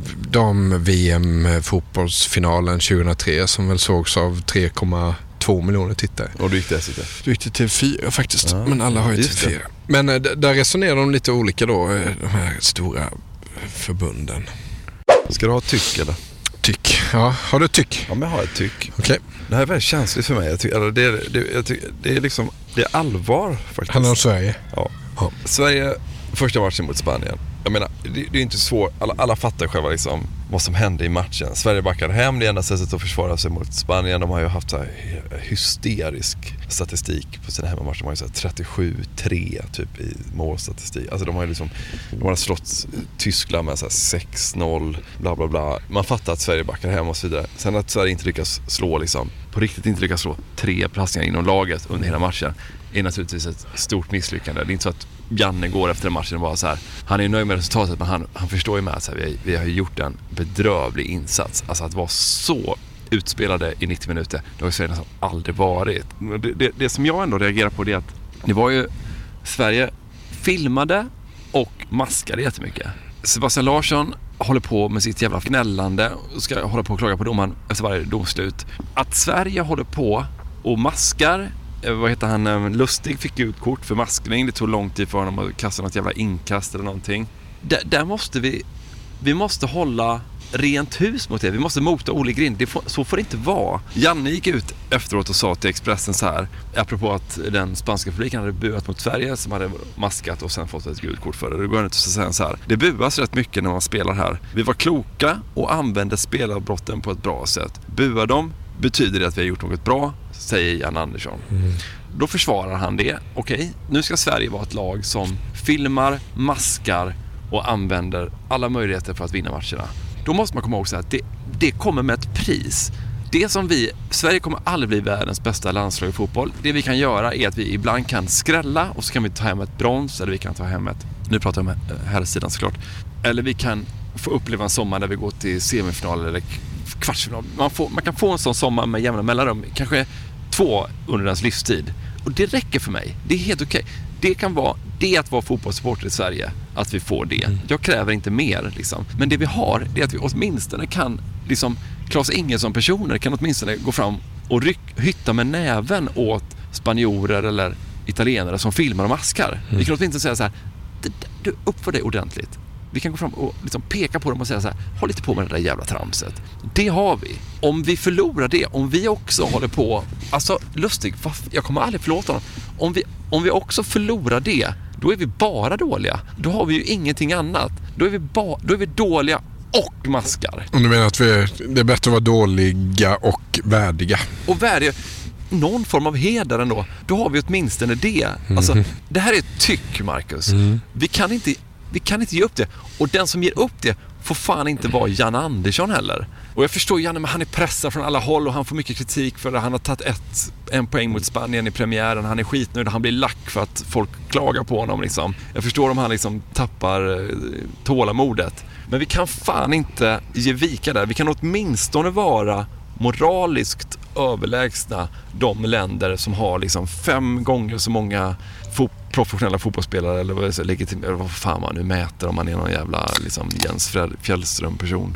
dam-V M-fotbollsfinalen tjugohundratre som väl sågs av tre komma två miljoner tittare. Och du gick det sitta? Du gick det till fyra faktiskt, ja, men alla har ju till fyra. Det. Men d- där resonerar de lite olika då, de här stora förbunden. Ska du ha tyck eller? Tyck, ja. Har du tyck? Ja, men jag har ett tyck. Okej. Okay. Det här är väldigt känsligt för mig. Jag tycker, eller det, är, det, jag tycker, det är liksom, det är allvar faktiskt. Handlar om Sverige? Ja. ja. Sverige, första matchen mot Spanien. Jag menar, det, det är inte svårt. Alla, alla fattar själva liksom vad som hände i matchen. Sverige backar hem, det enda sättet att försvara sig mot Spanien. De har ju haft så här hysterisk statistik på sina hemmamatcher. De har ju så här trettiosju tre typ i målstatistik. Alltså de har ju liksom, de har slått Tyskland med så här sex noll, bla bla bla. Man fattar att Sverige backar hem och så vidare. Sen att Sverige inte lyckas slå liksom, på riktigt inte lyckas slå tre passningar inom laget under hela matchen är naturligtvis ett stort misslyckande. Det är inte så att Janne går efter matchen och bara så här, han är nöjd med resultatet, men han, han förstår ju med att vi, vi har gjort en bedrövlig insats. Alltså att vara så utspelade i nittio minuter, det har ju Sverige nästan aldrig varit. Det, det, det som jag ändå reagerar på det är att det var ju Sverige filmade och maskade jättemycket. Sebastian Larsson håller på med sitt jävla gnällande och ska hålla på och klaga på domaren efter varje domslut. Att Sverige håller på och maskar, vad heter han, Lustig fick ut kort för maskning. Det tog lång tid för honom att kasta något jävla inkast eller någonting. Där, där måste vi vi måste hålla rent hus mot det. Vi måste mota Ole Grind. Det får, så får det inte vara. Janne gick ut efteråt och sa till Expressen så här, apropå att den spanska publiken hade buat mot Sverige som hade maskat och sen fått ett gult kort för det. Det går inte att säga så här. Det buas rätt mycket när man spelar här. Vi var kloka och använde spelarbrotten på ett bra sätt. Buar dem betyder det att vi har gjort något bra, säger Jan Andersson. Mm. Då försvarar han det. Okej, nu ska Sverige vara ett lag som filmar, maskar och använder alla möjligheter för att vinna matcherna. Då måste man komma ihåg så att det, det kommer med ett pris. Det som vi, Sverige kommer aldrig bli världens bästa landslag i fotboll. Det vi kan göra är att vi ibland kan skrälla och så kan vi ta hem ett brons, eller vi kan ta hem ett, nu pratar jag om här sidan såklart, eller vi kan få uppleva en sommar där vi går till semifinal eller kvartsfinal. Man, får, man kan få en sån sommar med jämna mellanrum, kanske två under ens livstid. Och det räcker för mig. Det är helt okej. Det kan vara det att vara fotbollssupporter i Sverige, att vi får det. Jag kräver inte mer liksom. Men det vi har, det är att vi åtminstone kan liksom, Claes Inge som personer kan åtminstone gå fram och ryck, hytta med näven åt spanjorer eller italienare som filmar och maskar. Mm. Vi kan åtminstone säga så här, du uppför dig ordentligt. Vi kan gå fram och liksom peka på dem och säga så här, håll lite på med det där jävla tramset. Det har vi. Om vi förlorar det, om vi också håller på, alltså Lustig, jag kommer aldrig förlåta honom. Om vi, om vi också förlorar det, då är vi bara dåliga. Då har vi ju ingenting annat. Då är vi, ba, då är vi dåliga och maskar. Och du menar att vi, det är bättre att vara dåliga och värdiga? Och värdiga, någon form av heder ändå. Då har vi åtminstone det. Mm-hmm. Alltså, det här är ett tyck, Marcus. Mm. Vi kan inte... Vi kan inte ge upp det. Och den som ger upp det får fan inte vara Jan Andersson heller. Och jag förstår Janne, men han är pressad från alla håll och han får mycket kritik för det. Han har tagit ett, en poäng mot Spanien i premiären. Han är skitnöjd och han blir lack för att folk klagar på honom liksom. Jag förstår om han liksom tappar tålamodet. Men vi kan fan inte ge vika där. Vi kan åtminstone vara moraliskt överlägsna de länder som har liksom fem gånger så många fo- professionella fotbollsspelare eller vad, så, legitim- eller vad fan man nu mäter om man är någon jävla liksom, Jens Fjällström person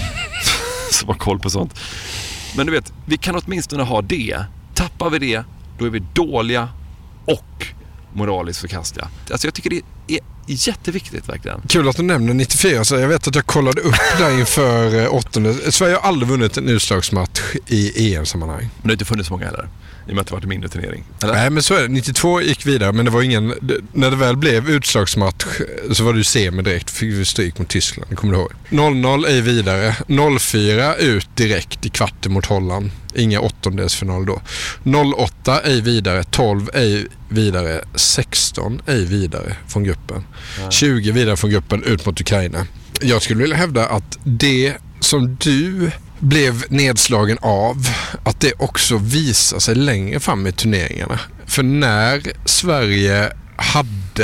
som har koll på sånt. Men du vet, vi kan åtminstone ha det. Tappar vi det, då är vi dåliga och moraliskt förkastliga. Alltså jag tycker det är jätteviktigt verkligen. Kul att du nämner nittiofyra, så jag vet att jag kollade upp där inför åttonde. Sverige har aldrig vunnit en utslagsmatch i E M-sammanhang. Men det har inte funnits många heller. I och med att det var en mindre turnering. Eller? Nej, men så är det. nittiotvå gick vidare, men det var ingen... När det väl blev utslagsmatch så var det ju semi direkt. Fick vi stryk mot Tyskland, det kommer du ihåg. noll noll är vidare. noll fyra ut direkt i kvarten mot Holland. Inga åttondelsfinal då. noll åtta är vidare. tolv är vidare. sexton är vidare från gruppen. Ja. tjugo vidare från gruppen ut mot Ukraina. Jag skulle vilja hävda att det som du blev nedslagen av, att det också visar sig längre fram i turneringarna. För när Sverige hade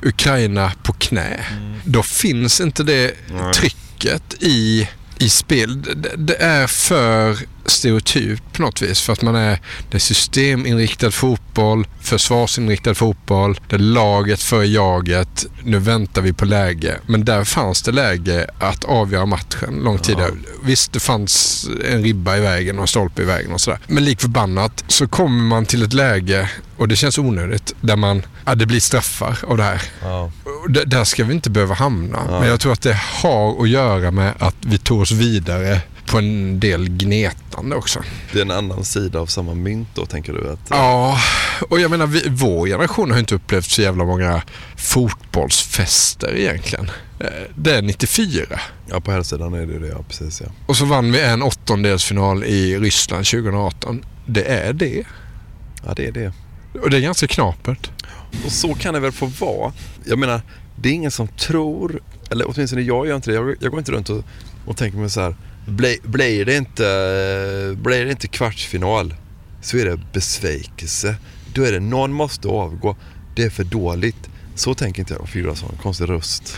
Ukraina på knä. Mm. Då finns inte det Nej. trycket i, i spel. Det, det är för stereotypt på något vis, för att man är det är systeminriktad fotboll, försvarsinriktad fotboll, det är laget för jaget, nu väntar vi på läge, men där fanns det läge att avgöra matchen långt tidigare. Ja. Visst, det fanns en ribba i vägen och en stolpe i vägen och sådär, men lik förbannat så kommer man till ett läge, och det känns onödigt, där man, ja, det blir straffar av det här. Ja. D- där ska vi inte behöva hamna, ja. Men jag tror att det har att göra med att vi tog oss vidare på en del gnetande också. Det är en annan sida av samma mynt då, tänker du? Att... Ja, och jag menar, vi, vår generation har inte upplevt så jävla många fotbollsfester egentligen. Det är nittiofyra. Ja, på här sidan är det det, ja, precis, ja. Och så vann vi en åttondelsfinal i Ryssland tjugoarton. Det är det. Ja, det är det. Och det är ganska knapert. Och så kan det väl få vara. Jag menar, det är ingen som tror, eller åtminstone jag gör inte det. Jag, jag går inte runt och, och tänker mig så här, Blir, blir, det inte, blir det inte kvartsfinal så är det besvikelse. Då är det någon måste avgå. Det är för dåligt. Så tänker inte jag. Fyra sån konstig röst.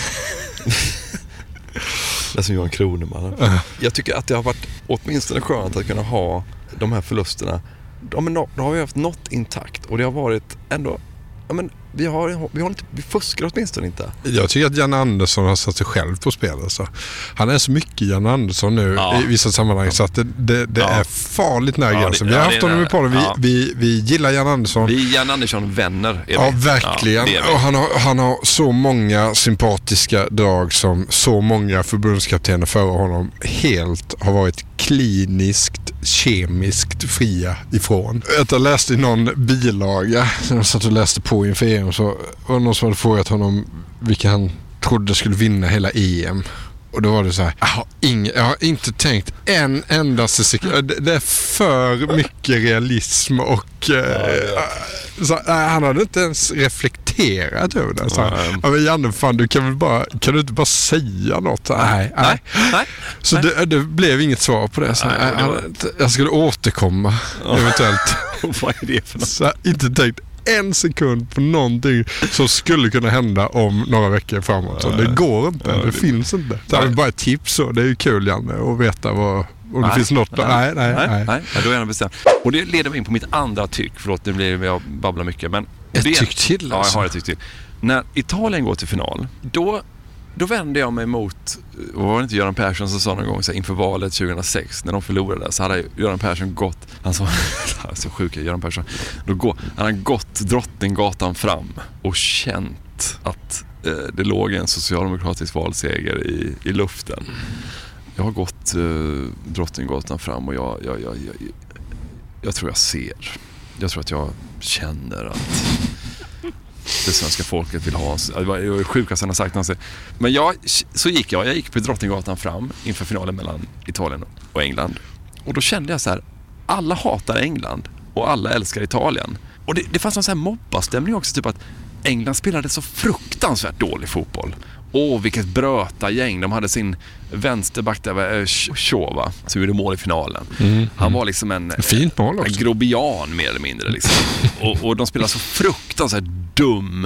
Det är som Johan Kroneman. Uh. Jag tycker att det har varit åtminstone skönt att kunna ha de här förlusterna. Då har vi haft något intakt. Och det har varit ändå... Ja, men vi, har, vi, har inte, vi fuskar åtminstone inte. Jag tycker att Jan Andersson har satt sig själv på spel. Alltså. Han är så mycket Jan Andersson nu ja. i vissa sammanhang ja. så att det, det, det ja. är farligt nära ja, gränsen. Vi har ja, haft honom i podden. Vi, ja. vi, vi gillar Jan Andersson. Vi är Jan Andersson-vänner. Är ja, vi. verkligen. Ja, och han har, han har så många sympatiska drag som så många förbundskaptener före honom helt har varit kliniskt, kemiskt fria ifrån. Jag läste i någon bilaga som jag satt och läste på inför E M, så var det någon som hade frågat honom vilka han trodde skulle vinna hela E M. Och då var det så här, jag har, ing, jag har inte tänkt en enda sekund. Det är för mycket realism och ja, ja. Så, nej, han hade inte ens reflekterat över det. Så här, ja, men Janne, fan, du kan väl bara, kan du inte bara säga något? Nej, nej. nej. Så nej. Det, det blev inget svar på det. Så nej, här, det var... Jag skulle återkomma ja. eventuellt. Vad är det för något? Så här, inte tänkt en sekund på någonting som skulle kunna hända om några veckor framåt. Så det går inte, ja, det, det finns inte. Det är bara ett tips, och det är ju kul, Janne, att veta vad, om det nej, finns något. Nej, nej, nej. nej. nej. nej. Ja, då är jag bestämd. Och det leder mig in på mitt andra tyck. Förlåt, nu blir jag babblar mycket. Men ett det, tyck till? Alltså. Ja, jag har ett tyck till. När Italien går till final, då, då vände jag mig mot, och var det inte Göran Persson som sa någon gång så här, inför valet tjugohundrasex, när de förlorade, så hade Göran Persson gått, han sa, så sjuk är Göran Persson, då gå, han hade gått Drottninggatan fram och känt att eh, det låg en socialdemokratisk valseger i, i luften. Jag har gått eh, Drottninggatan fram och jag, jag, jag, jag, jag tror jag ser, jag tror att jag känner att det svenska folket vill ha. Det var det sjukaste han har sagt någonsin. Men jag, så gick jag. Jag gick på Drottninggatan fram inför finalen mellan Italien och England. Och då kände jag så här, alla hatar England och alla älskar Italien. Och det, det fanns en sån här mobbastämning också, typ att England spelade så fruktansvärt dålig fotboll. Åh, vilket bröta gäng. De hade sin vänsterback där, Chova, som gjorde mål i finalen. Mm. Han var liksom en, fint mål också. En grobian mer eller mindre. Liksom. och, och de spelade så fruktansvärt dum,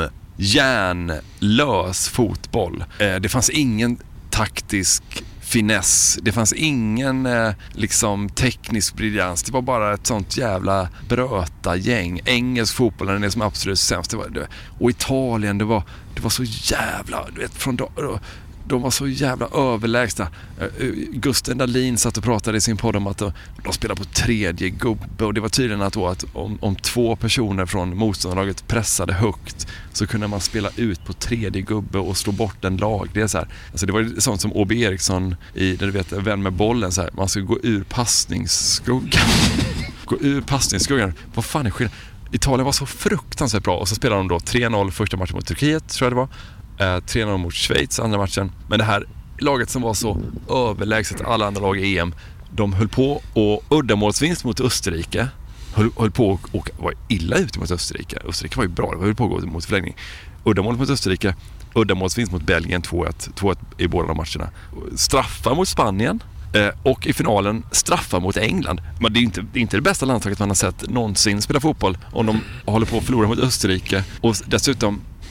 hjärnlös fotboll. Eh, det fanns ingen taktisk finess. Det fanns ingen eh, liksom teknisk briljans. Det var bara ett sånt jävla bröta gäng. Engelsk fotboll är det som absolut sämst. Det var, det, och Italien, det var, det var så jävla, du vet, från då, då, de var så jävla överlägsna. Gusten Dahlin satt och pratade i sin podd om att de, de spelade på tredje gubbe, och det var tydligen att, då att om, om två personer från motståndarlaget pressade högt så kunde man spela ut på tredje gubbe och slå bort en lag. Det är så här, alltså det var sånt som O B Eriksson i, där du vet, vän med bollen, så här, man ska gå ur passningsskuggan. gå ur passningsskuggan. Vad fan är skillnaden? Italien var så fruktansvärt bra, och så spelade de då tre noll första matchen mot Turkiet, tror jag det var. Eh, tre noll mot Schweiz andra matchen. Men det här laget som var så överlägset alla andra lag i E M, de höll på, och uddamålsvinst mot Österrike höll, höll på och, och var illa ute mot Österrike. Österrike var ju bra, det höll på att gå mot förlängning. Uddamål mot Österrike, uddamålsvinst mot Belgien två ett, två ett i båda de matcherna. Straffar mot Spanien, eh, och i finalen straffar mot England. Men det är inte, det är inte det bästa landslaget man har sett någonsin spela fotboll, om de håller på att förlora mot Österrike och dessutom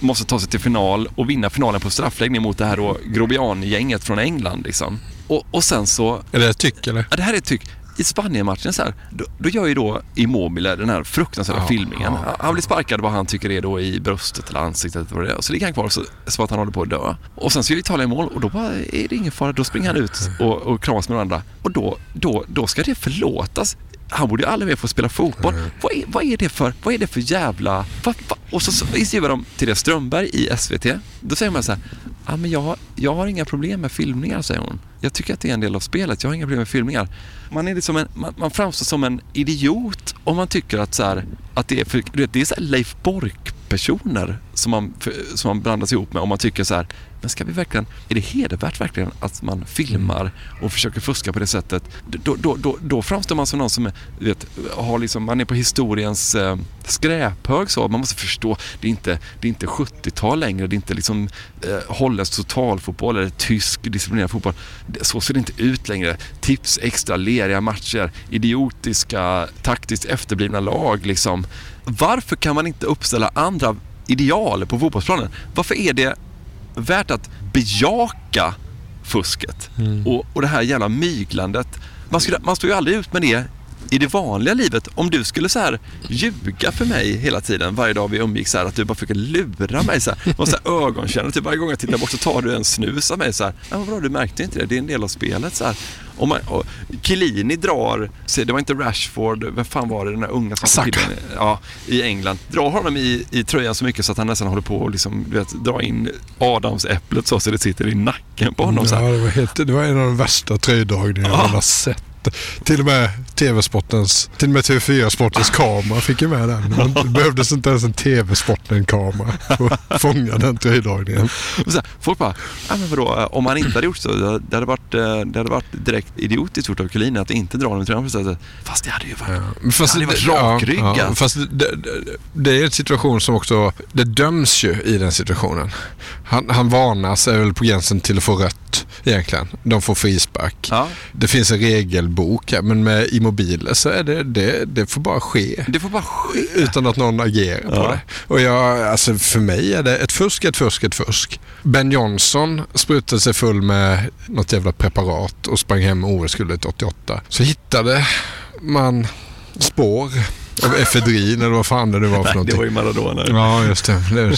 måste ta sig till final och vinna finalen på straffläggning mot det här då Grobian-gänget från England liksom. Och, och sen så... Är det ett tyck eller? Ja, det här är ett tyck. I Spanien-matchen så här, då, då gör ju då Immobile den här fruktansvärda ja, filmningen. Ja. Han blir sparkad vad han tycker är då i bröstet eller ansiktet eller vad det är. Så ligger han kvar så, så att han håller på att dö. Och sen så gör Italien mål och då bara, är det ingen fara. Då springer han ut och, och kramas med varandra. Och då, då, då ska det förlåtas. Han borde ju aldrig mer få spela fotboll. Mm. Vad, är, vad är det för vad är det för jävla... Va, va? Och så, så intervjuar de Therese Strömberg i S V T. Då säger man så här, ah, men jag, har, jag har inga problem med filmningar, säger hon. Jag tycker att det är en del av spelet. Jag har inga problem med filmningar. Man är liksom en, man, man framstår som en idiot om man tycker att, så här, att det är för, du vet, det är så här Leif Bork-personer som man, för, som man blandas ihop med om man tycker så här, men ska vi verkligen, är det hedervärt verkligen att man filmar och försöker fuska på det sättet? Då, då, då, då framstår man som någon som du vet, har liksom, man är på historiens eh, skräphög så. Man måste förstå, det är inte, det är inte sjuttiotal längre, det är inte liksom eh, holländsk totalfotboll eller tysk disciplinerad fotboll. Så ser det inte ut längre. Tips, extra, leriga matcher, idiotiska, taktiskt efterblivna lag liksom. Varför kan man inte uppställa andra ideal på fotbollsplanen? Varför är det värt att bejaka fusket mm. och, och det här jävla myglandet? Man, skulle, man står ju aldrig ut med det i det vanliga livet. Om du skulle så här ljuga för mig hela tiden, varje dag vi umgicks så här, att du bara försöker lura mig så här, och så här ögonkänner typ varje gång jag tittar bort så tar du en snus av mig så här. Ja, vad bra, du märkte inte det, det är en del av spelet så här. Och man, och Chiellini drar, det var inte Rashford, vem fan var det, den där unga som ja, i England, drar honom i, i tröjan så mycket så att han nästan håller på att liksom, du vet, dra in Adams äpplet så, så det sitter i nacken på honom. Ja, så här. Det, var helt, det var en av de värsta tröjdragningar ja. jag har sett. Till och med T V-sportens, till och med T V fyra-sportens kamera fick ju med den. Det behövdes inte ens en T V-sporten-kamera för att fånga den tröjdragningen. Så här, folk bara, ja, men vadå, om man inte hade gjort så, det hade varit, det hade varit direkt idiotiskt gjort av Chiellini att inte dra med tröjan. Fast det hade ju varit, ja, fast det hade varit rakryggat. Ja, fast det, det, det är en situation som också, det döms ju i den situationen. Han, han varnas, är väl på gränsen till att få rött egentligen. De får frispark. Ja. Det finns en regelbok här, men med Immobile så är det, det, det får bara ske. Det får bara ske. Utan att någon agerar på ja. det. Och jag, alltså för mig är det ett fusk, ett fusk, ett fusk. Ben Johnson sprutade sig full med något jävla preparat och sprang hem O S-guldet åttioåtta. Så hittade man spår av efedrin eller vad fan det nu var för Nej, någonting. Det var ju Maradona. Ja, just det.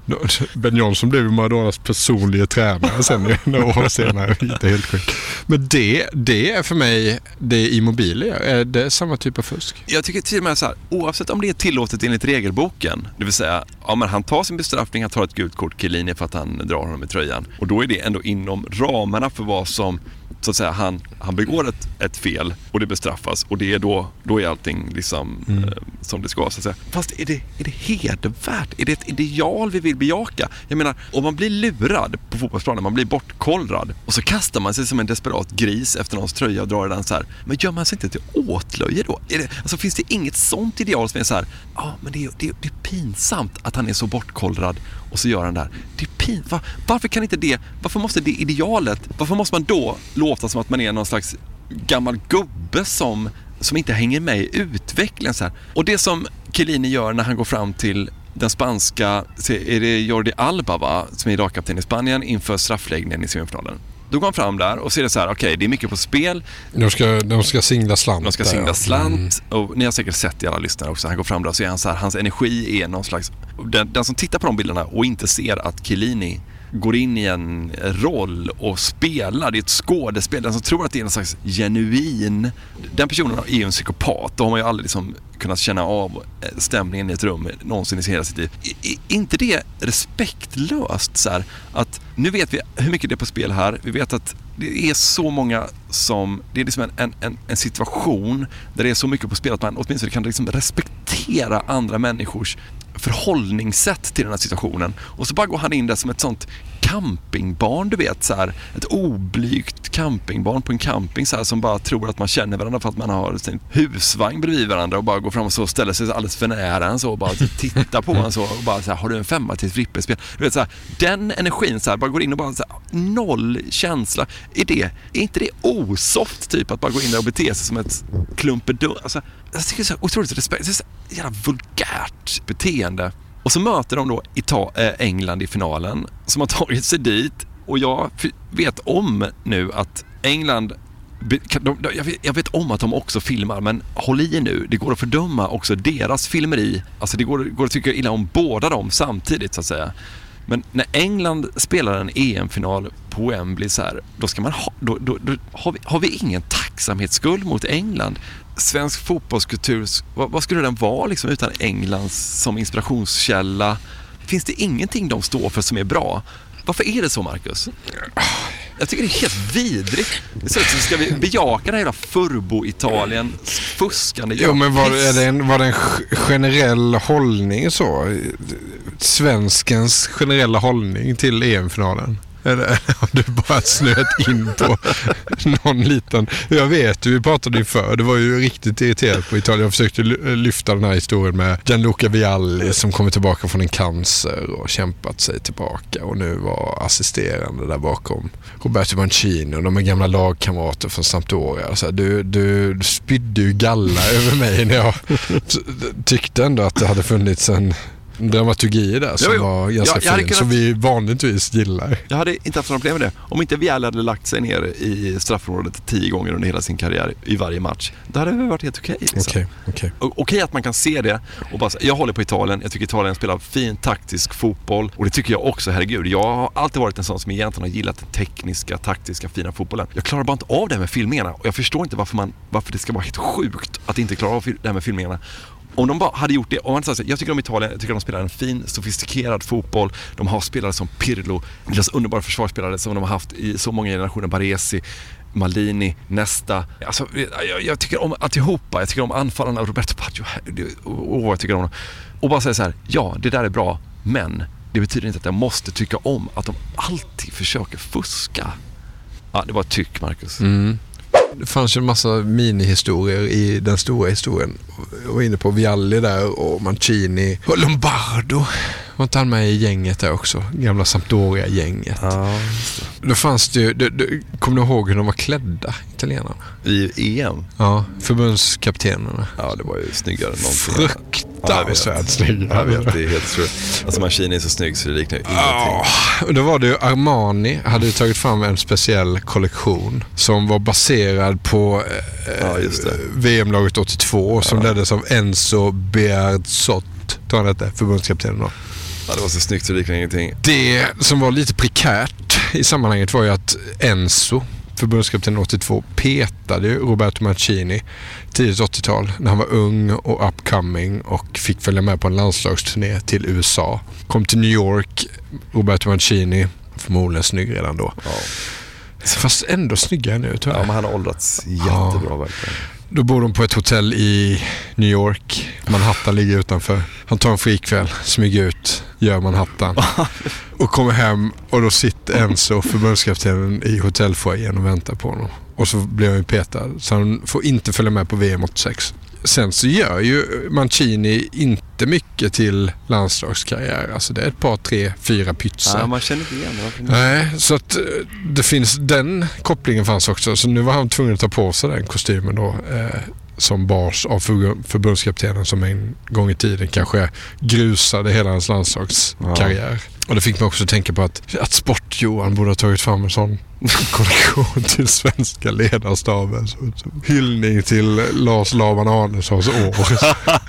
Ben Johnson blev ju Maradonas personliga tränare sen några år senare. Inte helt sjukt. Men det, det är för mig det är Immobile. Är det samma typ av fusk? Jag tycker till och med så här, oavsett om det är tillåtet enligt regelboken, det vill säga, ja, men han tar sin bestraffning, han tar ett gult kort, Chiellini, för att han drar honom i tröjan. Och då är det ändå inom ramarna för vad som, så att säga, han, han begår ett, ett fel och det bestraffas, och det är då, då är allting liksom mm. eh, som det ska, så att säga. Fast är det, är det hedervärt? Är det ett ideal vi vill bejaka? Jag menar, om man blir lurad på fotbollsplanen, man blir bortkollrad och så kastar man sig som en desperat gris efter någons tröja och drar den så här. Men gör man sig inte till åtlöje då? Är det, alltså finns det inget sånt ideal som är så här, ja, ah, men det är, det, är, det är pinsamt att han är så bortkollrad och så gör han där. Det är pin, var, varför kan inte det, varför måste det idealet, varför måste man då låta som att man är någon slags gammal gubbe som, som inte hänger med i utvecklingen så här. Och det som Chiellini gör när han går fram till den spanska, är det Jordi Alba, va, som är lagkapten i Spanien inför straffläggningen i semifinalen. Då går han fram där och ser det så här, okej, okay, det är mycket på spel. De ska, de ska singla slant. De ska singla slant. Mm. Och ni har säkert sett i alla lyssnare också. Han går fram där och så är han så här, hans energi är någon slags, den, den som tittar på de bilderna och inte ser att Chiellini går in i en roll och spelar, det är ett skådespel, den som tror att det är en slags genuin, den personen är ju en psykopat. Då har man ju aldrig liksom kunnat känna av stämningen i ett rum någonsin i hela sitt liv. Är inte det respektlöst så här, att nu vet vi hur mycket det är på spel här, vi vet att det är så många som, det är liksom en, en, en situation där det är så mycket på spel att man åtminstone kan liksom respektera andra människors förhållningssätt till den här situationen. Och så bara går han in där som ett sånt campingbarn, du vet, så här, ett oblygt campingbarn på en camping så här, som bara tror att man känner varandra för att man har sin husvagn bredvid varandra och bara går fram och så ställer sig alldeles för nära en så och bara tittar på en så och bara så här, har du en femma till ett flipperspel? Du vet så här, den energin så här, bara går in och bara så här, noll känsla. Är det, är inte det osoft typ att bara gå in där och bete sig som ett klumpedum? Alltså, jag tycker det är så otroligt respekt. Det är så jävla vulgärt beteende. Och så möter de då Ita- äh, England i finalen som har tagit sig dit. Och jag f- vet om nu att England... De, de, jag, vet, jag vet om att de också filmar, men håll i nu. Det går att fördöma också deras filmeri. Alltså det går, går att tycka illa om båda dem samtidigt så att säga. Men när England spelar en E M-final på Wembley så här, då ska man ha, då, då, då har, vi, har vi ingen tacksamhetsskuld mot England. Svensk fotbollskultur, vad, vad skulle den vara liksom utan England som inspirationskälla? Finns det ingenting de står för som är bra? Varför är det så, Marcus? Jag tycker det är helt vidrigt. Så ska vi bejaka den här hela Furbo-Italien fuskande. Jo, men var, är det en, var det en generell hållning så? Svenskens generella hållning till E M-finalen? Eller har du bara snöat in på någon liten... Jag vet, vi pratade ju för. Det var ju riktigt irriterat på Italien. Jag försökte lyfta den här historien med Gianluca Vialli som kommer tillbaka från en cancer och kämpat sig tillbaka och nu var assisterande där bakom. Roberto Mancini och de är gamla lagkamrater från Sampdoria. Så här, du, du, du spydde ju galla över mig när jag tyckte ändå att det hade funnits en... dramaturgi där som jo, jo. var ganska jag, jag fin, kunnat... som vi vanligtvis gillar. Jag hade inte haft några problem med det. Om inte Vialli hade lagt sig ner i straffområdet tio gånger under hela sin karriär i varje match, då hade det varit helt okej. Okay, liksom. Okej okay, okay. okay, att man kan se det och bara säga, jag håller på Italien, jag tycker Italien spelar fin taktisk fotboll och det tycker jag också, herregud. Jag har alltid varit en sån som egentligen har gillat den tekniska, taktiska, fina fotbollen. Jag klarar bara inte av det med filmningarna och jag förstår inte varför, man, varför det ska vara helt sjukt att inte klara av det här med filmningarna. Om de bara hade gjort det, och man säger, jag tycker om Italien, jag tycker de spelar en fin, sofistikerad fotboll. De har spelare som Pirlo, deras underbara försvarsspelare som de har haft i så många generationer, Baresi, Maldini, Nesta. Alltså, jag, jag tycker om alltihopa. Jag tycker om anfallarna, Roberto Baggio. Åh, jag tycker om dem. Och bara säga så här, ja, det där är bra, men det betyder inte att jag måste tycka om att de alltid försöker fuska. Ja, det var tyck, Marcus. Mm. Det fanns ju en massa minihistorier i den stora historien. Jag var inne på Vialli där och Mancini och Lombardo. Var inte han med i gänget där också? Gamla Sampdoria-gänget. Ja, just det. Då fanns det ju, det, det, kom du ihåg hur de var klädda, italienarna? I E M? Ja, förbundskaptenerna. Ja, det var ju snyggare än någonting. Fruktansvärt snygga. Jag vet, det är helt true. Alltså Mancini är så snygg så det liknar ju ingenting. Ja, och då var det ju Armani hade ju tagit fram en speciell kollektion som var baserad på eh, ja, just det. V M-laget åttiotvå som ja. leddes av Enzo Bearzot, tror han hette, förbundskaptenen då. Ja, det var så snyggt så det liknar ingenting. Det som var lite prekärt i sammanhanget var ju att Enzo, förbundskapten åttiotvå, petade Roberto Mancini tidigt åttiotal när han var ung och upcoming och fick följa med på en landslagsturné till U S A. Kom till New York, Roberto Mancini, förmodligen snygg redan då. Ja. Fast ändå snyggare nu, tror jag. Ja, men han har åldrats jättebra ja. verkligen. Då bor de på ett hotell i New York. Manhattan ligger utanför. Han tar en frikväll, smyger ut, gör Manhattan. Och kommer hem och då sitter Enzo, förbundskaptenen, i hotellfoajén och väntar på honom. Och så blir han ju petad. Så han får inte följa med på V M åttiosex. Sen så gör ju Mancini inte mycket till landslagskarriär. Alltså det är ett par, tre, fyra pytsar. Ja, man känner inte igen det. Nej, så att det finns, den kopplingen fanns också. Så nu var han tvungen att ta på sig den kostymen då. Eh, som bars av förbundskaptenen som en gång i tiden kanske grusade hela hans landslagskarriär. Ja. Och det fick mig också tänka på att, att Sport-Johan borde ha tagit fram en sån kollektion till svenska ledarstaben. Så, så, hyllning till Lars Laban Arnessons år.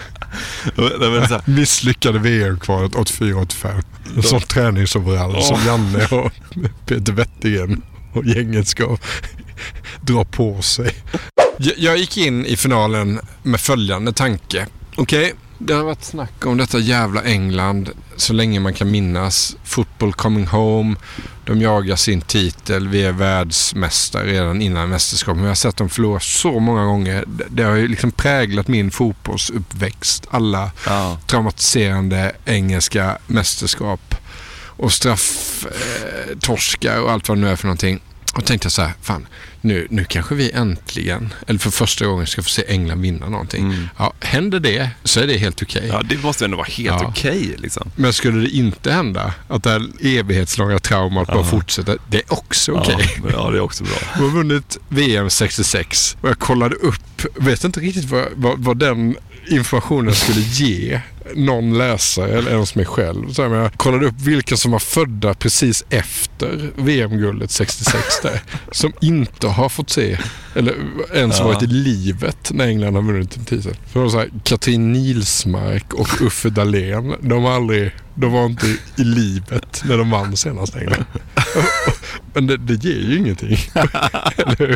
Misslyckade V M-kvalet åttiofyra åttiofem. En sån träningsoverall oh. som Janne och Peter Wettergren och gänget ska dra på sig. Jag, jag gick in i finalen med följande tanke. Okej, okay, det har varit snack om detta jävla England så länge man kan minnas. Football coming home. De jagar sin titel. Vi är världsmästare redan innan mästerskapet. Jag har sett dem förlora så många gånger. Det har ju liksom präglat min fotbollsuppväxt. Alla ja. traumatiserande engelska mästerskap och straff, eh, torskar och allt vad det nu är för någonting. Och tänkte så här, fan, nu, nu kanske vi äntligen, eller för första gången, ska få se England vinna någonting. Mm. Ja, händer det så är det helt okej. Okay. Ja, det måste ändå vara helt ja. okej okay, liksom. Men skulle det inte hända att det här evighetslånga traumat ja. bara fortsätter, det är också okej. Okay. Ja, ja, det är också bra. Vi har vunnit V M sextiosex och jag kollade upp, vet inte riktigt vad, vad, vad den informationen skulle ge någon läsare eller ens mig själv. Så jag kollade upp vilka som var födda precis efter V M-guldet sextiosex där, som inte har fått se eller ens ja. varit i livet när England har vunnit en titel. Så var det så här, Katrin Nilsmark och Uffe Dahlén, de var aldrig, de var inte i livet när de vann senast England. Men det, det ger ju ingenting. Eller hur?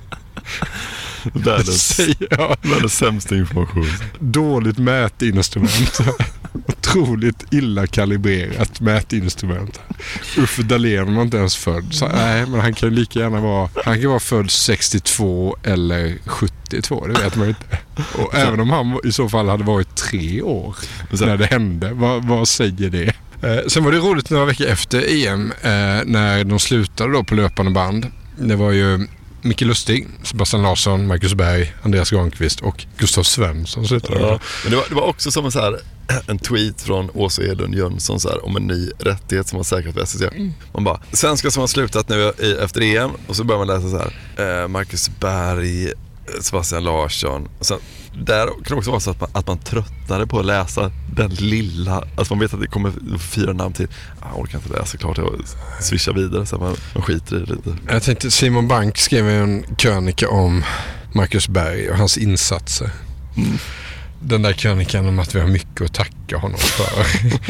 Världens, ja. världens sämsta information. Dåligt mätinstrument. Otroligt illa kalibrerat mätinstrument. Uffe Dahlén var inte ens född. Så, nej, men han kan ju lika gärna vara, han kan vara född sextiotvå eller sjuttiotvå, det vet man inte. Och även om han i så fall hade varit tre år när det hände, vad, vad säger det? Eh, sen var det roligt några veckor efter E M eh, när de slutade då på löpande band. Det var ju Micke Lustig, Sebastian Larsson, Marcus Berg, Andreas Granqvist och Gustav Svensson slutade. Ja, men det var, det var också som en, så här, en tweet från Åsa Edlund Jönsson så här, om en ny rättighet som har säkrat för S C C. Mm. Man bara, svenskar som har slutat nu i, efter E M, och så börjar man läsa så här, eh, Marcus Berg, Sebastian Larsson, och sen där kan det också vara så att man, att man tröttnade på att läsa den lilla, alltså man vet att det kommer fyra namn till, jag orkar inte läsa klart och swisha vidare så man, man skiter i det lite. Jag tänkte, Simon Bank skrev en krönika om Marcus Berg och hans insatser. Mm. Den där krönikan om att vi har mycket att tacka honom för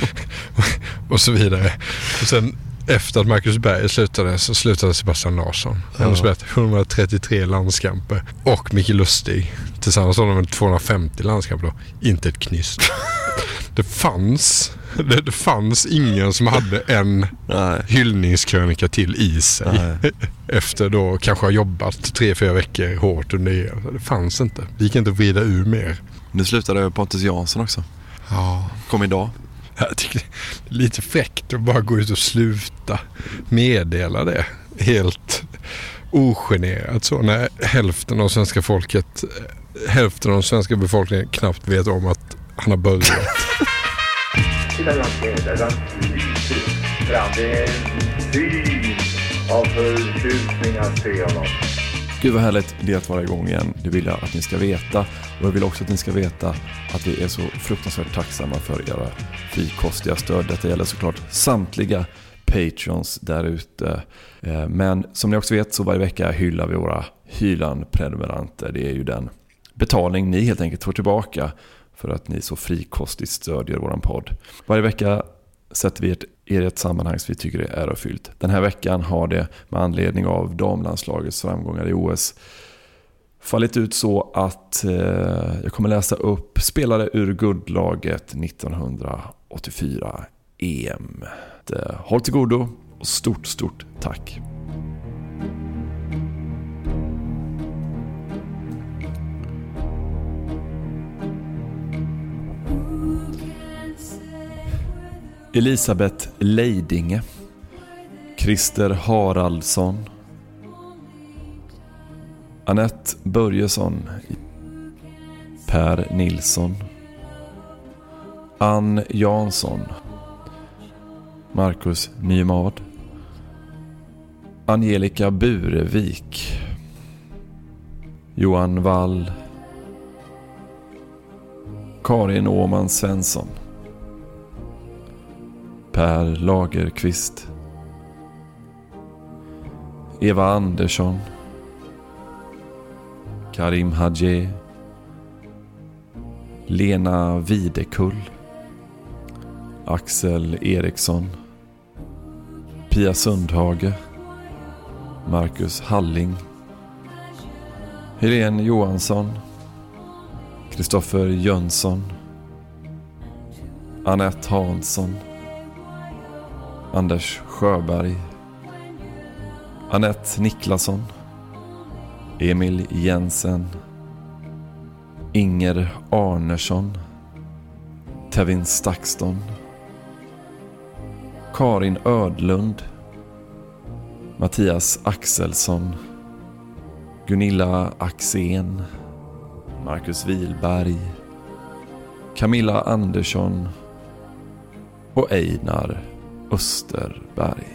och så vidare. Och sen efter att Marcus Berg slutade så slutade Sebastian Larsson. Han har spelat etthundratrettiotre landskamper och Micke Lustig tillsammans har de tvåhundrafemtio landskamper då. Inte ett knyst. Det fanns det, det fanns ingen som hade en Nej. hyllningskrönika till i sig. Nej. Efter då kanske ha jobbat tre, fyra veckor hårt under det. Det fanns inte. Det gick inte att vrida ur mer. Nu slutade Pontus Jansson också. Ja. Kom idag. Jag tycker det är lite fräckt att bara gå ut och sluta meddela det helt ogenerat så när hälften av svenska folket hälften av den svenska befolkningen knappt vet om att han har börjat. Titta jag ser det, den lyser fram. Det är en syn av förtjusning att se honom. Gud vad härligt det är att vara igång igen. Det vill jag att ni ska veta. Och jag vill också att ni ska veta att vi är så fruktansvärt tacksamma för era frikostiga stöd. Detta gäller såklart samtliga Patreons där ute. Men som ni också vet så varje vecka hyllar vi våra Hyland-prenumeranter. Det är ju den betalning ni helt enkelt får tillbaka för att ni så frikostigt stödjer våran podd. Varje vecka sätter vi er i ett sammanhang som vi tycker är ärofyllt. Den här veckan har det med anledning av damlandslagets framgångar i O S fallit ut så att eh, jag kommer läsa upp spelare ur guldlaget nittonhundraåttiofyra E M. Håll till godo och stort, stort tack. Elisabeth Leidinge, Christer Haraldsson, Annette Börjesson, Per Nilsson, Ann Jansson, Marcus Nymad, Angelica Burevik, Johan Wall, Karin Åman Svensson, Per Lagerqvist, Eva Andersson, Karim Hadje, Lena Videkull, Axel Eriksson, Pia Sundhage, Marcus Halling, Helene Johansson, Kristoffer Jönsson, Annette Hansson, Anders Sjöberg, Annette Niklasson, Emil Jensen, Inger Arnersson, Tevin Stakston, Karin Ödlund, Mattias Axelsson, Gunilla Axén, Marcus Wilberg, Camilla Andersson och Einar Österberg.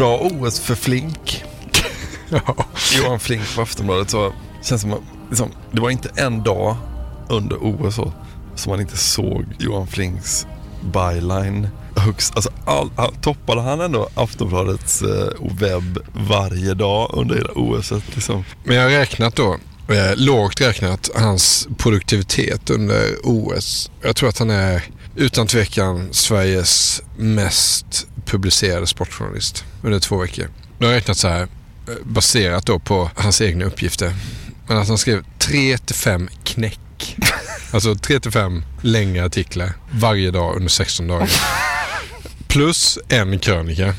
bra O S för Flink. Ja. Johan Flink på Aftonbladet, så känns som att liksom, det var inte en dag under O S så, som man inte såg Johan Flinks byline högst. Alltså all, all, toppade han ändå Aftonbladets eh, webb varje dag under hela O S liksom. Men jag har räknat då, eh, lågt räknat, hans produktivitet under O S. Jag tror att han är utan tvekan Sveriges mest publicerade sportjournalist under två veckor. Jag har räknat så här, baserat då på hans egna uppgifter. Men att han skrev tre till fem knäck. Alltså tre till fem längre artiklar varje dag under sexton dagar. Plus en krönika.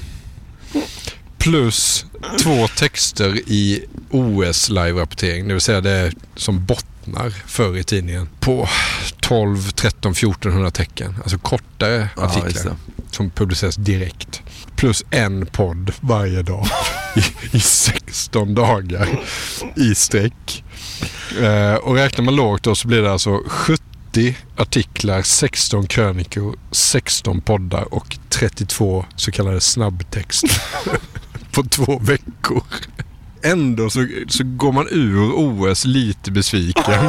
Plus två texter i O S live-rapportering. Det vill säga det är som bottnar för i tidningen. På tolv, tretton, fjortonhundra tecken. Alltså kortare ja, artiklar som publiceras direkt. Plus en podd varje dag i, i sexton dagar i sträck. Eh, och räknar man lågt då så blir det alltså sjuttio artiklar, sexton krönikor, sexton poddar och trettiotvå så kallade snabbtexter på två veckor. Ändå så, så går man ur O S lite besviken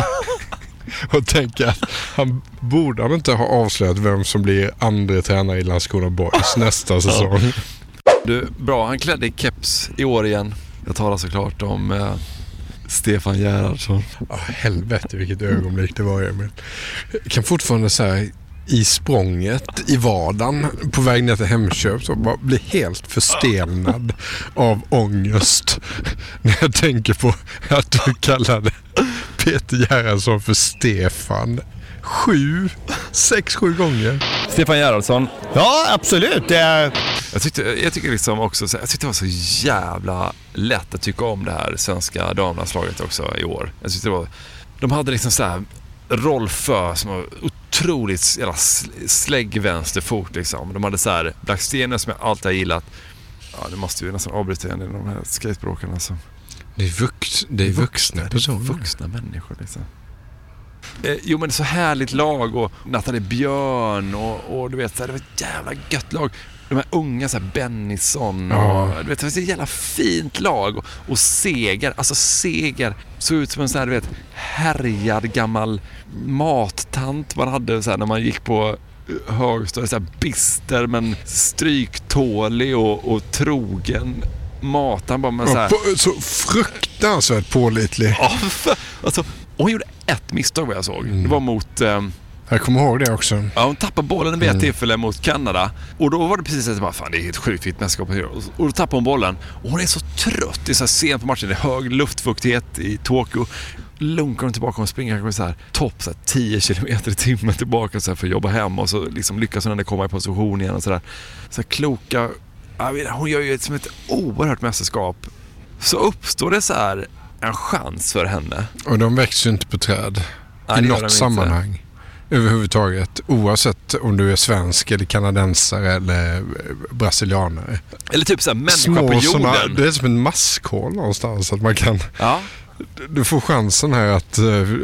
och tänker att han borde han inte ha avslöjat vem som blir andra tränare i Landskrona Boys nästa säsong. Du, bra, han klädde i keps i år igen. Jag talar såklart om eh, Stefan Gerhardsson. Ja, helvete vilket ögonblick det var, Emil. Jag kan fortfarande säga i språnget i vardagen på väg ner till Hemköp så bara blir helt förstelnad av ångest när jag tänker på att du kallade Peter Gerhardsson för Stefan sju, sex, sju gånger. Stefan Gerhardsson. Ja, absolut. Det är... Jag tyckte, jag tycker liksom också, jag tyckte det var så jävla lätt att tycka om det här svenska damlandslaget också i år. Jag tyckte det var, de hade liksom så här Rolf Ö som var otroligt jävla släggvänsterfot liksom. De hade så här Blackstenen som jag alltid har gillat. Ja, det måste ju nästan avbryta igen i de här skatebråkarna alltså. Det är, vux, det är vuxna det är personer. Vuxna människor liksom. Eh, jo men det är så härligt lag och Nathalie Björn och, och du vet så här, det var ett jävla gött lag. De här unga så här Bennison och ja. Du vet, det var ett jävla fint lag och, och Seger, alltså Seger såg ut som en sån här, du vet, härjad gammal mattant man hade så här, när man gick på högstadiet, så här bister men stryktålig och, och trogen matan bara med så här. Ja, på, så fruktansvärt pålitlig. Ja, för, alltså, och hon gjorde ett misstag vad jag såg. Mm. Det var mot um, jag kommer ihåg det också. Ja, hon tappade bollen vid ett tillfälle mot Kanada. Och då var det precis att bara, fan det är helt sjukt fint mästerskap. Och då tappade hon bollen. Och hon är så trött. Det är så här sent på matchen. Det är hög luftfuktighet i Tokyo. Lunkar hon tillbaka och springer så här topp så här tio kilometer i timmen tillbaka så här, för att jobba hem. Och så liksom lyckas hon ändå komma i position igen och så där. Så här kloka. Hon gör ju ett, som ett oerhört mästerskap. Så uppstår det så här en chans för henne. Och de växer ju inte på träd. Nej, i något sammanhang. Inte. Överhuvudtaget, oavsett om du är svensk eller kanadensare eller brasilianare. Eller typ så här människa Små på jorden. Såna, det är som en maskhål någonstans att man kan. Ja. Du får chansen här att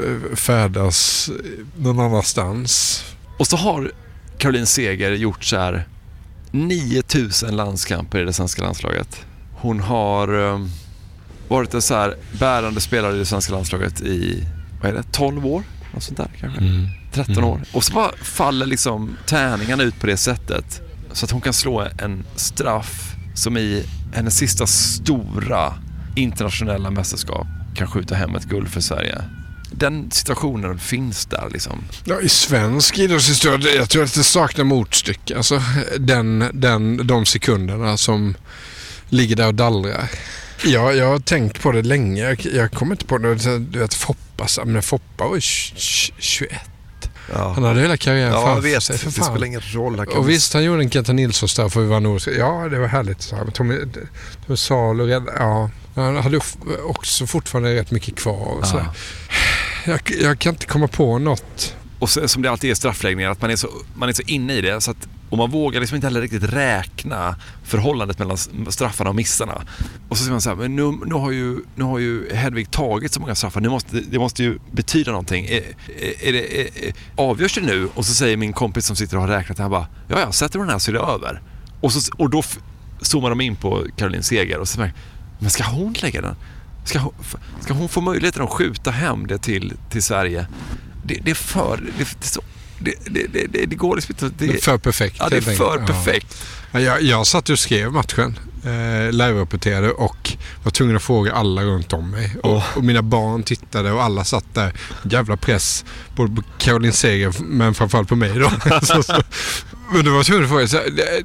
färdas någon annanstans. Och så har Caroline Seger gjort så här nio tusen landskamper i det svenska landslaget. Hon har um, varit en så här bärande spelare i det svenska landslaget i, vad är det, tolv år? Något sånt där kanske. Mm. tretton mm. år. Och så bara faller liksom tärningarna ut på det sättet. Så att hon kan slå en straff som i hennes sista stora internationella mästerskap kan skjuta hem ett guld för Sverige. Den situationen finns där liksom. Ja, i svensk idrottshistoria, jag tror att det saknar motstycke. Alltså den, den, de sekunderna som ligger där och dallrar. Ja, jag har tänkt på det länge. Jag, jag kommer inte på det. Du vet, Foppa, men Foppa var tjugoett. Ja. Han hade hela karriären ja, framför vet, sig. För det fan. spelar ingen roll. Kan och visst, han gjorde en Kenta Nilsson där för vi var nordiska. Ja, det var härligt. Så här. Tommy, Tommy Salo, ja. Han hade också fortfarande rätt mycket kvar. Och så ja. jag, jag kan inte komma på något. Och så, som det alltid är straffläggningar, att man är så, man är så inne i det så att, och man vågar liksom inte heller riktigt räkna förhållandet mellan straffarna och missarna. Och så säger man så här, men nu, nu, har ju, nu har ju Hedvig tagit så många straffar, nu måste, det måste ju betyda någonting. Är, är det, är, avgörs det nu? Och så säger min kompis som sitter och har räknat, han bara, ja ja, sätter du den här så är det över. Och, så, och då zoomar de in på Caroline Seger och så märker, men ska hon lägga den? Ska hon, ska hon få möjligheten att skjuta hem det till, till Sverige? Det, det är för... Det, det, är så, det, det, det, det går liksom inte... Det är för perfekt. Ja, det är för ja. perfekt. Jag, jag satt och skrev matchen, eh, live-rapporterade och var tvungen att fråga alla runt om mig. Och, oh. och mina barn tittade och alla satt där. Jävla press både på Caroline Seger men framförallt på mig då. så, så, men det var tvungen att fråga, så,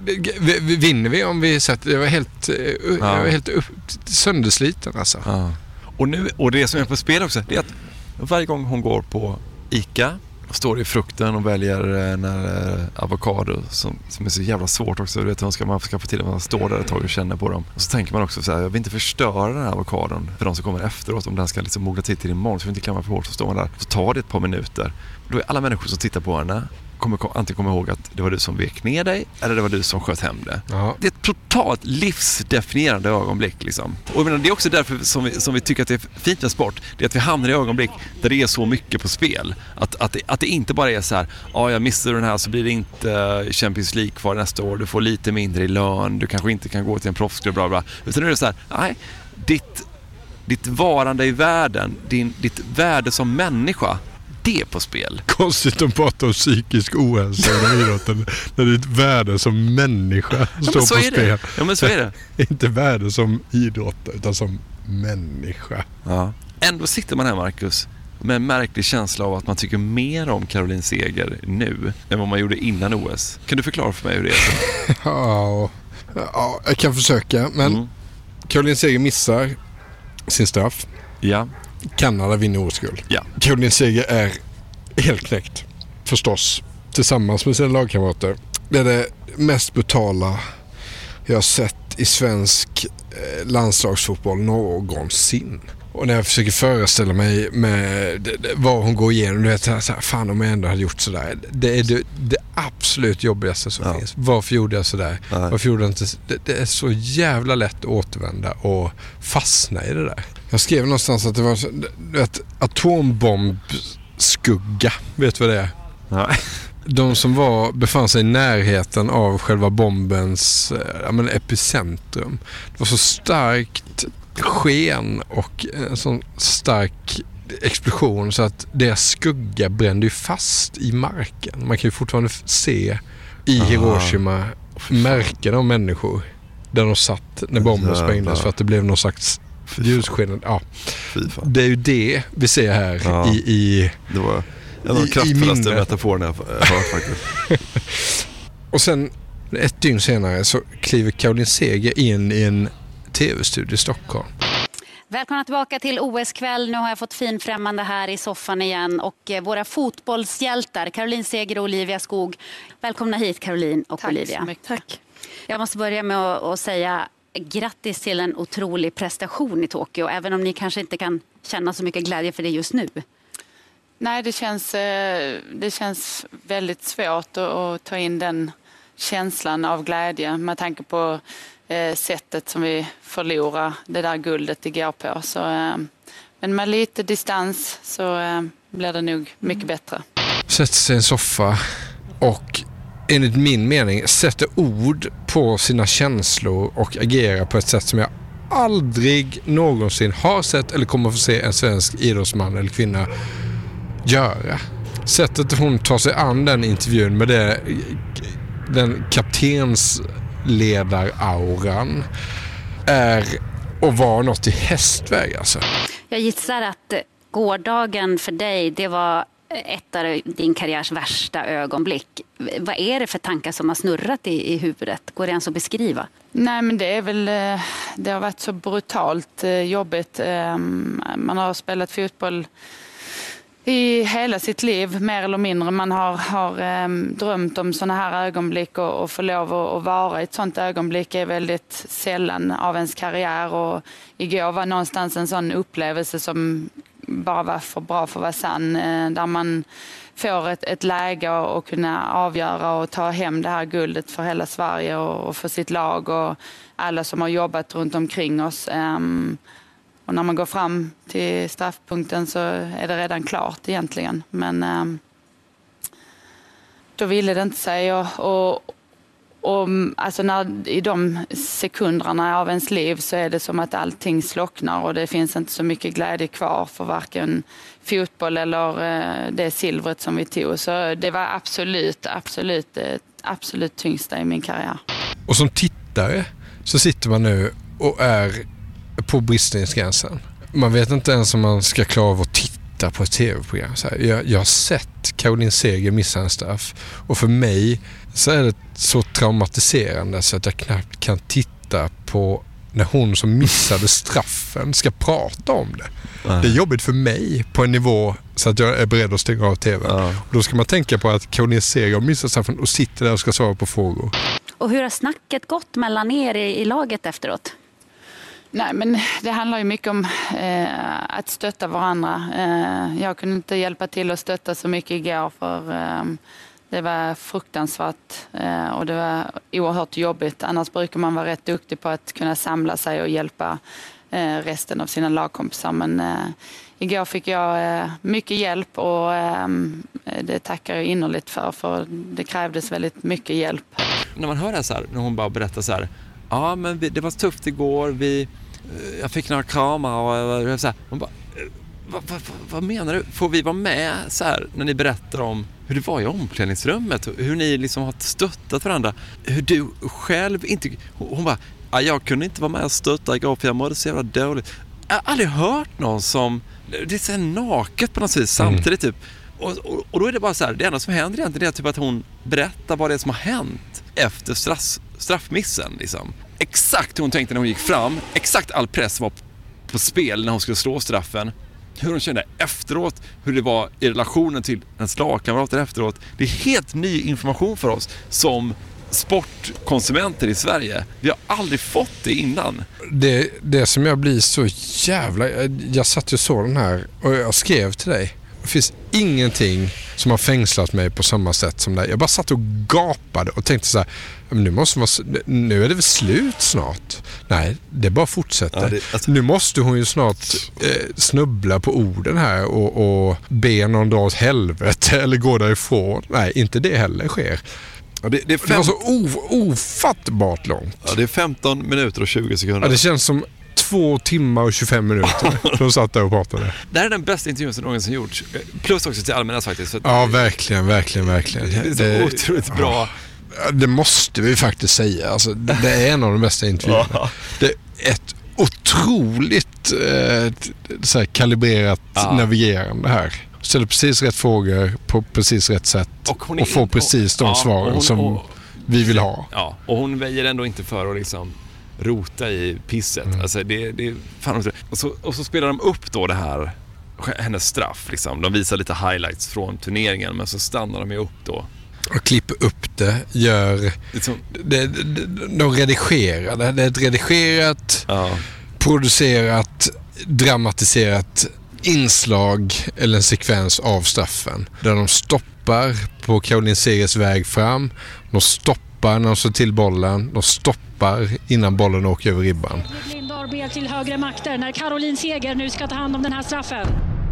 vinner vi om vi sätter... Jag var helt, ja. jag var helt upp, söndersliten alltså. Ja. Och, nu, och det som är på spel också, det är att varje gång hon går på Ica står i frukten och väljer en avokado som, som är så jävla svårt också. Du vet, man ska, man ska få till att man står där ett tag och känner på dem. Och så tänker man också så här, jag vill inte förstöra den här avokadon för de som kommer efteråt. Om den ska liksom mogna till till imorgon så får inte klämma för hårt. Så står man där. Så tar det ett par minuter. Då är alla människor som tittar på henne kommer antingen komma ihåg att det var du som vek ner dig eller det var du som sköt hem det. Ja. Det är ett totalt livsdefinierande ögonblick liksom. Och jag menar, det är också därför som vi, som vi tycker att det är fint med sport. Det är att vi hamnar i ögonblick där det är så mycket på spel. Att, att, det, att det inte bara är så här, ja jag missar den här så blir det inte Champions League kvar nästa år. Du får lite mindre i lön. Du kanske inte kan gå till en proffsklubb bla bla. Utan nu är det så här, nej, ditt, ditt varande i världen, din, ditt värde som människa, det på spel. Konstigt att prata om psykisk ohälsa i idrotten när det är ett värde som människa ja, står på spel. Det. Ja, men så är det. Inte värde som idrottare utan som människa. Ja. Ändå sitter man här, Marcus, med en märklig känsla av att man tycker mer om Caroline Seger nu än vad man gjorde innan O S. Kan du förklara för mig hur det är? ja, ja, jag kan försöka. Men mm. Caroline Seger missar sin straff. Ja. Kanada vinner O S-guld. Ja. Caroline Seger är helt knäckt. Förstås. Tillsammans med sina lagkamrater. Det är det mest brutala jag har sett i svensk eh, landslagsfotboll någonsin. Och när jag försöker föreställa mig med det, det, vad hon går igenom, du vet så här, så här, fan om jag ändå hade gjort sådär. Det är det, det absolut jobbigaste som ja. finns. Varför gjorde jag sådär? Ja. Varför gjorde jag inte? Det, det är så jävla lätt att återvända och fastna i det där. Jag skrev någonstans att det var du vet, atombombskugga. Vet du vad det är? Ja. De som var, befann sig i närheten av själva bombens ja, men epicentrum. Det var så starkt sken och en sån stark explosion så att deras skugga brände ju fast i marken. Man kan ju fortfarande se i Hiroshima ah, märken av människor där de satt när bomben sprängdes för att det blev någon slags ljussken. Ja. Det är ju det vi ser här ja. i, i det var en av de kraftfullaste metaforerna jag har hört faktiskt. Och sen ett dygn senare så kliver Caroline Seger in i en tv-studio i Stockholm. Välkomna tillbaka till O S-kväll. Nu har jag fått fin främmande här i soffan igen. Och våra fotbollshjältar, Caroline Seger och Olivia Skog. Välkomna hit, Caroline och Tack Olivia. Så mycket. Tack. Jag måste börja med att, att säga grattis till en otrolig prestation i Tokyo. Även om ni kanske inte kan känna så mycket glädje för det just nu. Nej, det känns, det känns väldigt svårt att ta in den känslan av glädje. Man tänker på sättet som vi förlorar det där guldet igår på. Så, men med lite distans så blir det nog mycket bättre. Sätter sig i en soffa och enligt min mening sätter ord på sina känslor och agerar på ett sätt som jag aldrig någonsin har sett eller kommer att få se en svensk idrottsman eller kvinna göra. Sättet hon tar sig an den intervjun med det, den kaptensledarauran är och var något i hästväg alltså. Jag gissar att gårdagen för dig, det var ett av din karriärs värsta ögonblick. Vad är det för tankar som har snurrat i, i huvudet? Går det ens att beskriva? Nej, men det är väl, det har varit så brutalt jobbigt. Man har spelat fotboll i hela sitt liv, mer eller mindre. Man har, har um, drömt om såna här ögonblick och, och få lov att, att vara i ett sånt ögonblick är väldigt sällan av ens karriär. Och igår var någonstans en sån upplevelse som bara var för bra för att vara sann. Eh, där man får ett, ett läge och, och kunna avgöra och ta hem det här guldet för hela Sverige och, och för sitt lag och alla som har jobbat runt omkring oss. Um, Och när man går fram till straffpunkten så är det redan klart egentligen. Men eh, då ville det inte sig. Och, och, och alltså när, i de sekunderna av ens liv så är det som att allting slocknar och det finns inte så mycket glädje kvar för varken fotboll eller eh, det silvret som vi tog. Så det var absolut, absolut, det absolut tyngsta i min karriär. Och som tittare så sitter man nu och är på bristningsgränsen. Man vet inte ens om man ska klara av att titta på ett tv-program. Så här, jag, jag har sett Caroline Seger missa en straff och för mig så är det så traumatiserande så att jag knappt kan titta på när hon som missade straffen ska prata om det. Nej. Det är jobbigt för mig på en nivå så att jag är beredd att stänga av tv. Ja. Och då ska man tänka på att Caroline Seger missar straffen och sitter där och ska svara på frågor. Och hur har snacket gått mellan er i, i laget efteråt? Nej, men det handlar ju mycket om eh, att stötta varandra. Eh, jag kunde inte hjälpa till att stötta så mycket igår för eh, det var fruktansvärt eh, och det var oerhört jobbigt. Annars brukar man vara rätt duktig på att kunna samla sig och hjälpa eh, resten av sina lagkompisar. Men eh, igår fick jag eh, mycket hjälp och eh, det tackar jag innerligt för, för det krävdes väldigt mycket hjälp. När man hör det så här, när hon bara berättar så här, ja men vi, det var tufft igår, vi, jag fick några kramar och, och så här, man bara, vad, vad, vad menar du? Får vi vara med så här när ni berättar om hur det var i omklädningsrummet, hur ni liksom har stöttat varandra, hur du själv inte, hon bara, ja, jag kunde inte vara med och stötta igår för jag mådde så jävla dåligt. Jag har aldrig hört någon som, det är så här naket på något vis samtidigt typ. Och, och, och då är det bara så här, det enda som händer egentligen är typ att hon berättar vad det är som har hänt efter straff, straffmissen liksom. Exakt hur hon tänkte när hon gick fram, exakt all press var på spel när hon skulle slå straffen, hur hon kände efteråt, hur det var i relationen till hennes lagkamrater efteråt. Det är helt ny information för oss som sportkonsumenter i Sverige. Vi har aldrig fått det innan. Det, det som jag blir så jävla, jag, jag satt ju så den här och jag skrev till dig. Det finns ingenting som har fängslat mig på samma sätt som det. Jag bara satt och gapade och tänkte så här, nu, måste vara, nu är det väl slut snart. Nej, det bara fortsätter. Ja, det, alltså... Nu måste hon ju snart eh, snubbla på orden här och, och be någon dra åt helvete eller gå därifrån. Nej, inte det heller sker. Ja, det, det, är fem... det var så o, ofattbart långt. Ja, det är femton minuter och tjugo sekunder. Ja, det känns som två timmar och tjugofem minuter. De satt där och pratade. Det här är den bästa intervjun som någonsin gjorts. Plus också till allmänna faktiskt. För ja, verkligen, verkligen, verkligen. Det är så det, otroligt bra. Ja, det måste vi faktiskt säga. Alltså, det är en av de bästa intervjuerna. Ja. Det är ett otroligt eh, så här, kalibrerat ja. navigerande här. Ställer precis rätt frågor på precis rätt sätt och, och får precis de ja, svaren hon, som och, vi vill ha. Ja, och hon väjer ändå inte för att liksom rota i pisset. Mm. Alltså det, det fan, och, så, och så spelar de upp då det här hennes straff liksom. De visar lite highlights från turneringen men så stannar de ju upp då. Och klipper upp det, gör liksom, det, det, de redigerar det. Det är ett redigerat, ja. producerat, dramatiserat inslag eller en sekvens av straffen. Där de stoppar på Caroline Segers väg fram. De stoppar när de slår till bollen. De stoppar innan bollen åker över ribban. Lindahl ber till högre makter när Caroline Seger nu ska ta hand om den här straffen.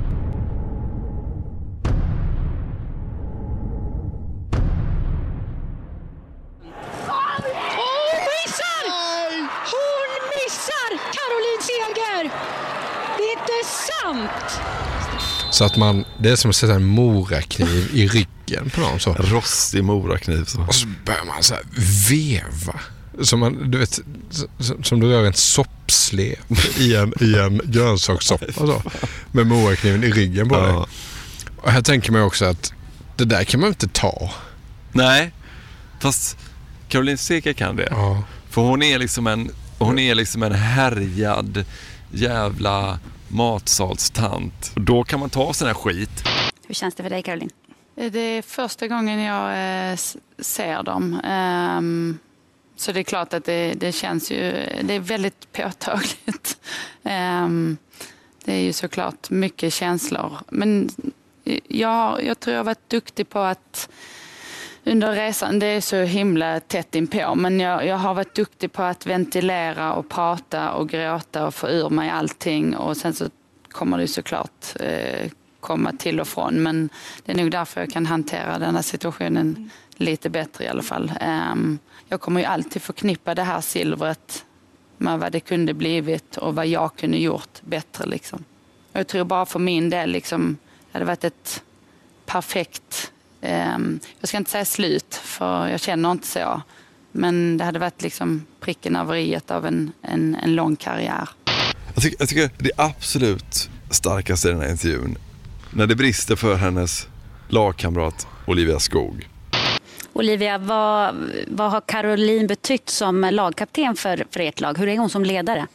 Sant. Så att man, det är som att sätta en morakniv i ryggen på någon så. Rostig morakniv så. Och så börjar man så här veva. Som man, du vet, som du rör en soppslev i en, i en grönsakssoppa så. Med morakniven i ryggen på ja. dig. Och här tänker man också att det där kan man inte ta. Nej, fast Caroline Seger kan det. Ja. För hon är liksom en, hon är liksom en härjad jävla matsalstant. Och då kan man ta sån här skit. Hur känns det för dig, Caroline? Det är första gången jag eh, ser dem. Um, så det är klart att det, det känns ju, det är väldigt påtagligt. Um, det är ju såklart mycket känslor. Men jag, jag tror jag har varit duktig på att under resan, det är så himla tätt inpå, men jag, jag har varit duktig på att ventilera och prata och gråta och få ur mig allting och sen så kommer det såklart eh, komma till och från. Men det är nog därför jag kan hantera den här situationen lite bättre i alla fall. Um, jag kommer ju alltid förknippa det här silvret med vad det kunde blivit och vad jag kunde gjort bättre. Liksom. Jag tror bara för min del liksom, det hade varit ett perfekt, um, jag ska inte säga slut för jag känner inte så. Men det hade varit liksom pricken över iet av en, en, en lång karriär. Jag tycker, jag tycker det absolut starkaste i den här intervjun, när det brister för hennes lagkamrat Olivia Skog. Olivia, vad, vad har Caroline betytt som lagkapten för, för ert lag? Hur är hon som ledare?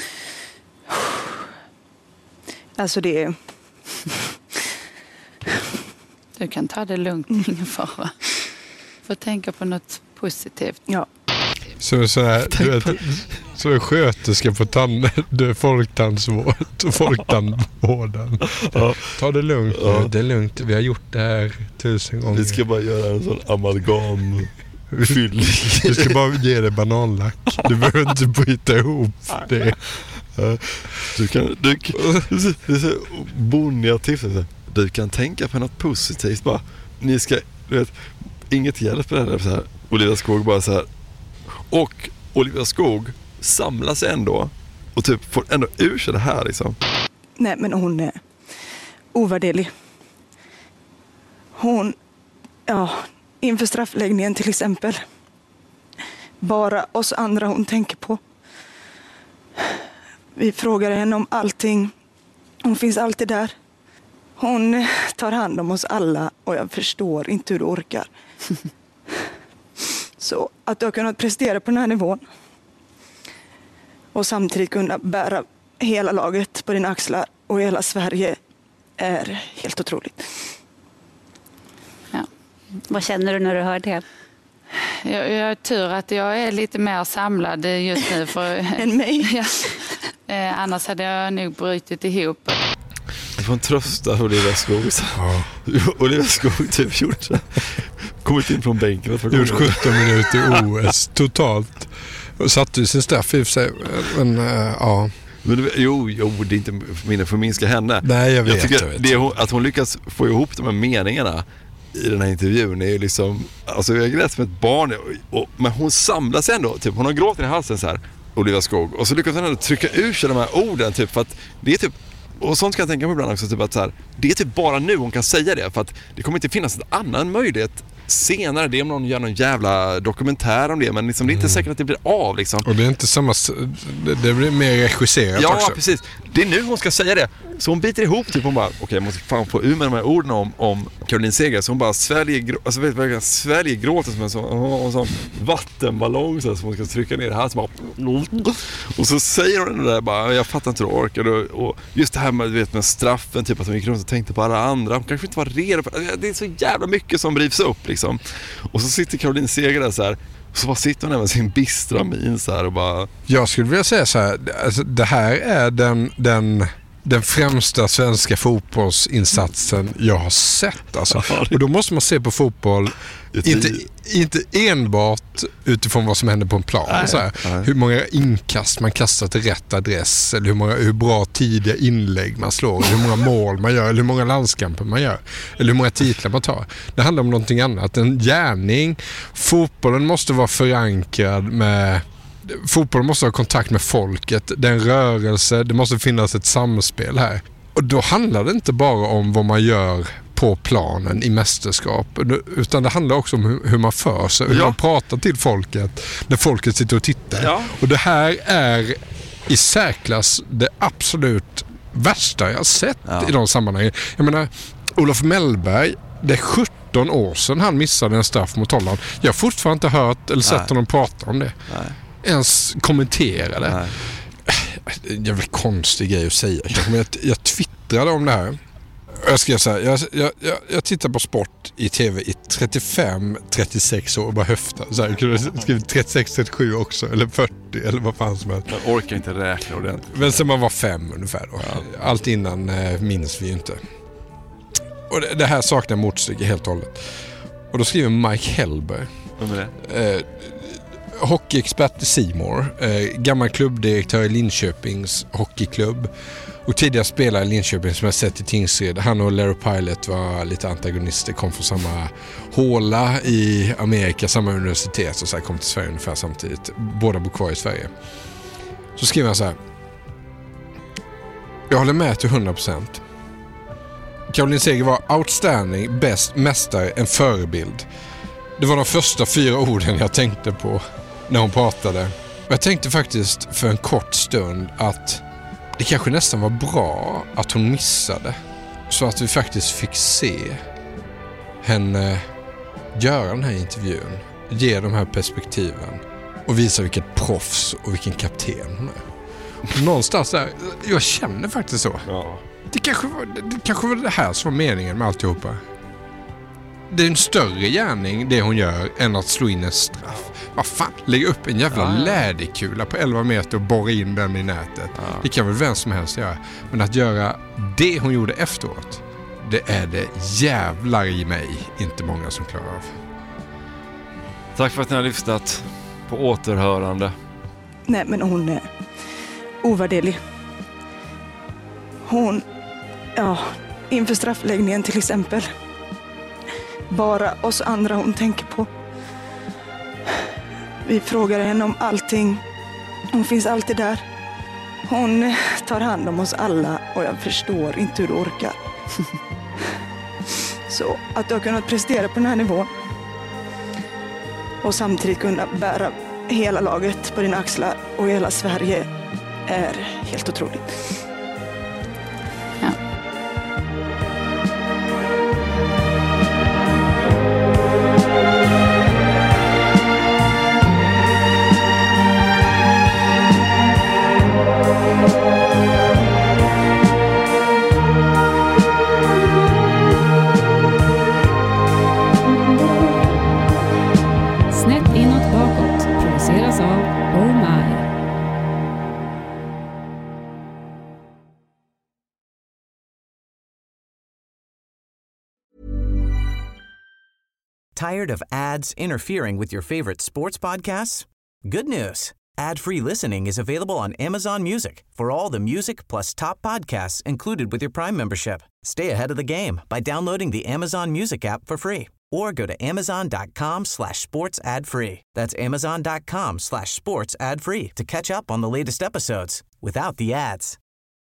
Alltså det är... Du kan ta det lugnt, ingen fara. Får tänka på något positivt. Ja. Så så här, du vet, så är sköterska på tand, folktandvård, folktandvården. Ja. Ta det lugnt. Ja. Det är lugnt. Vi har gjort det här tusen gånger. Vi ska bara göra en sån amalgam. Du ska bara ge det bananlack. Du behöver inte bryta ihop det. Ja. Du kan, du, det är så bonniga tips. Du kan tänka på något positivt. Bara, ni ska, du vet, inget hjälper det där. Så här. Olivia Skog bara så här. Och Olivia Skog samlar sig ändå och typ får ändå ur sig det här liksom. Nej, men hon är ovärderlig. Hon, ja, inför straffläggningen till exempel. Bara oss andra hon tänker på. Vi frågar henne om allting. Hon finns alltid där. Hon tar hand om oss alla och jag förstår inte hur du orkar. Så att du har kunnat prestera på den här nivån och samtidigt kunna bära hela laget på dina axlar och hela Sverige är helt otroligt. Ja. Vad känner du när du hör det? Jag, jag har tur att jag är lite mer samlad just nu. För, än mig? Ja. Eh, annars hade jag nog brutit ihop. Jag får en tröst av Olivia Skog. Ja. Olivia Skog typ gjort det. Kommit in från bänken. Gjort sjutton minuter i O S totalt. Och satte ju sin straff i sig. Men äh, ja. Men, jo, jo, det är inte minne för att minska henne. Nej, jag vet. Jag tycker jag vet. Det, att hon lyckas få ihop de här meningarna i den här intervjun är ju liksom, alltså jag är rätt som ett barn. Och, och, men hon samlar sig ändå. Typ, hon har gråten i halsen så här, Olivia Skog. Och så lyckas hon ändå trycka ur sig de här orden. Typ, för att det är typ, och sånt kan jag tänka mig ibland också, typ att så här, det är typ bara nu hon kan säga det. För att det kommer inte finnas en annan möjlighet senare. Det är om någon gör någon jävla dokumentär om det. Men liksom, det är inte säkert att det blir av. Liksom. Och det är inte samma, det blir mer regisserat ja, också. Ja, precis. Det är nu hon ska säga det. Så hon biter ihop typ, hon bara, okej, okay, jag måste fan få ur med de här orden om, om Caroline Seger. Så hon bara sväljer, grå, alltså, vet, verkligen, sväljer gråten som en sån, en sån vattenballong så här, som hon ska trycka ner här. Så bara, och så säger hon det där bara, jag fattar inte hur du orkar. Och, och just det här med, vet, med straffen, typ att hon gick runt och tänkte på alla andra. Hon kanske inte var redo för, det är så jävla mycket som rivs upp liksom. Och så sitter Caroline Seger där så här. Så bara sitter hon där med sin bistra min så här och bara... Jag skulle vilja säga så här, alltså, det här är den... den den främsta svenska fotbollsinsatsen jag har sett. Alltså. Och då måste man se på fotboll inte, inte enbart utifrån vad som händer på en plan. Nej, så här. Hur många inkast man kastar till rätt adress, eller hur, många, hur bra tidiga inlägg man slår, eller hur många mål man gör, eller hur många landskamper man gör, eller hur många titlar man tar. Det handlar om någonting annat. En gärning. Fotbollen måste vara förankrad med... Fotbollen måste ha kontakt med folket. Det är en rörelse. Det måste finnas ett samspel här. Och då handlar det inte bara om vad man gör på planen i mästerskap. Utan det handlar också om hur man för sig. Hur ja. man pratar till folket när folket sitter och tittar. Ja. Och det här är i särklass det absolut värsta jag har sett ja. i de sammanhangen. Jag menar, Olof Mellberg, det är sjutton år sedan han missade en straff mot Holland. Jag har fortfarande inte hört eller sett Nej. honom prata om det. Nej. Ens kommentera det. Nej. Det är en jävla konstig grej att säga. Men jag, jag twittrade om det här. Jag skrev så här, jag, jag, jag, jag tittar på sport i tv i trettiofem trettiosex år och bara höfta. Så här, jag kunde skriva trettiosex trettiosju också, eller fyrtio, eller vad fan som helst. Jag orkar inte räkna ordentligt. Men sen man var fem ungefär då. Ja. Allt innan eh, minns vi ju inte. Och det, det här saknar motstycke helt och hållet. Och då skriver Mike Hellberg. Vad är det? Eh, hockeyexpert i C More, eh, gammal klubbdirektör i Linköpings hockeyklubb och tidigare spelare i Linköping som jag sett i Tingsred. Han och Larry Pilot var lite antagonister, kom från samma håla i Amerika, samma universitet och så här, kom till Sverige ungefär samtidigt. Båda bor kvar i Sverige. Så skriver han så här: jag håller med till hundra procent. Caroline Seger var outstanding, bäst, mästare, en förebild. Det var de första fyra orden jag tänkte på när hon pratade. Och jag tänkte faktiskt för en kort stund att det kanske nästan var bra att hon missade. Så att vi faktiskt fick se henne göra den här intervjun. Ge de här perspektiven. Och visa vilket proffs och vilken kapten hon är. Och någonstans där, jag känner faktiskt så. Ja. Det kanske var det, kanske var det här som var meningen med alltihopa. Det är en större gärning det hon gör än att slå in en straff. Vad fan, lägga upp en jävla ja, ja. läderkula på elva meter och borra in den i nätet. Ja. Det kan väl vem som helst göra. Men att göra det hon gjorde efteråt, det är det jävlar i mig inte många som klarar av. Tack för att ni har lyssnat på återhörande. Nej, men hon är ovärderlig. Hon, ja, inför straffläggningen till exempel. Bara oss andra hon tänker på. Vi frågar henne om allting. Hon finns alltid där. Hon tar hand om oss alla och jag förstår inte hur du orkar. Så att du har kunnat prestera på den här nivån och samtidigt kunna bära hela laget på dina axlar och hela Sverige är helt otroligt. Ja. Snett inåt bakåt produceras av Oh My. Tired of ads interfering with your favorite sports podcasts? Good news. Ad-free listening is available on Amazon Music for all the music plus top podcasts included with your Prime membership. Stay ahead of the game by downloading the Amazon Music app for free or go to amazon.com slash sports ad free. That's amazon.com slash sports ad free to catch up on the latest episodes without the ads.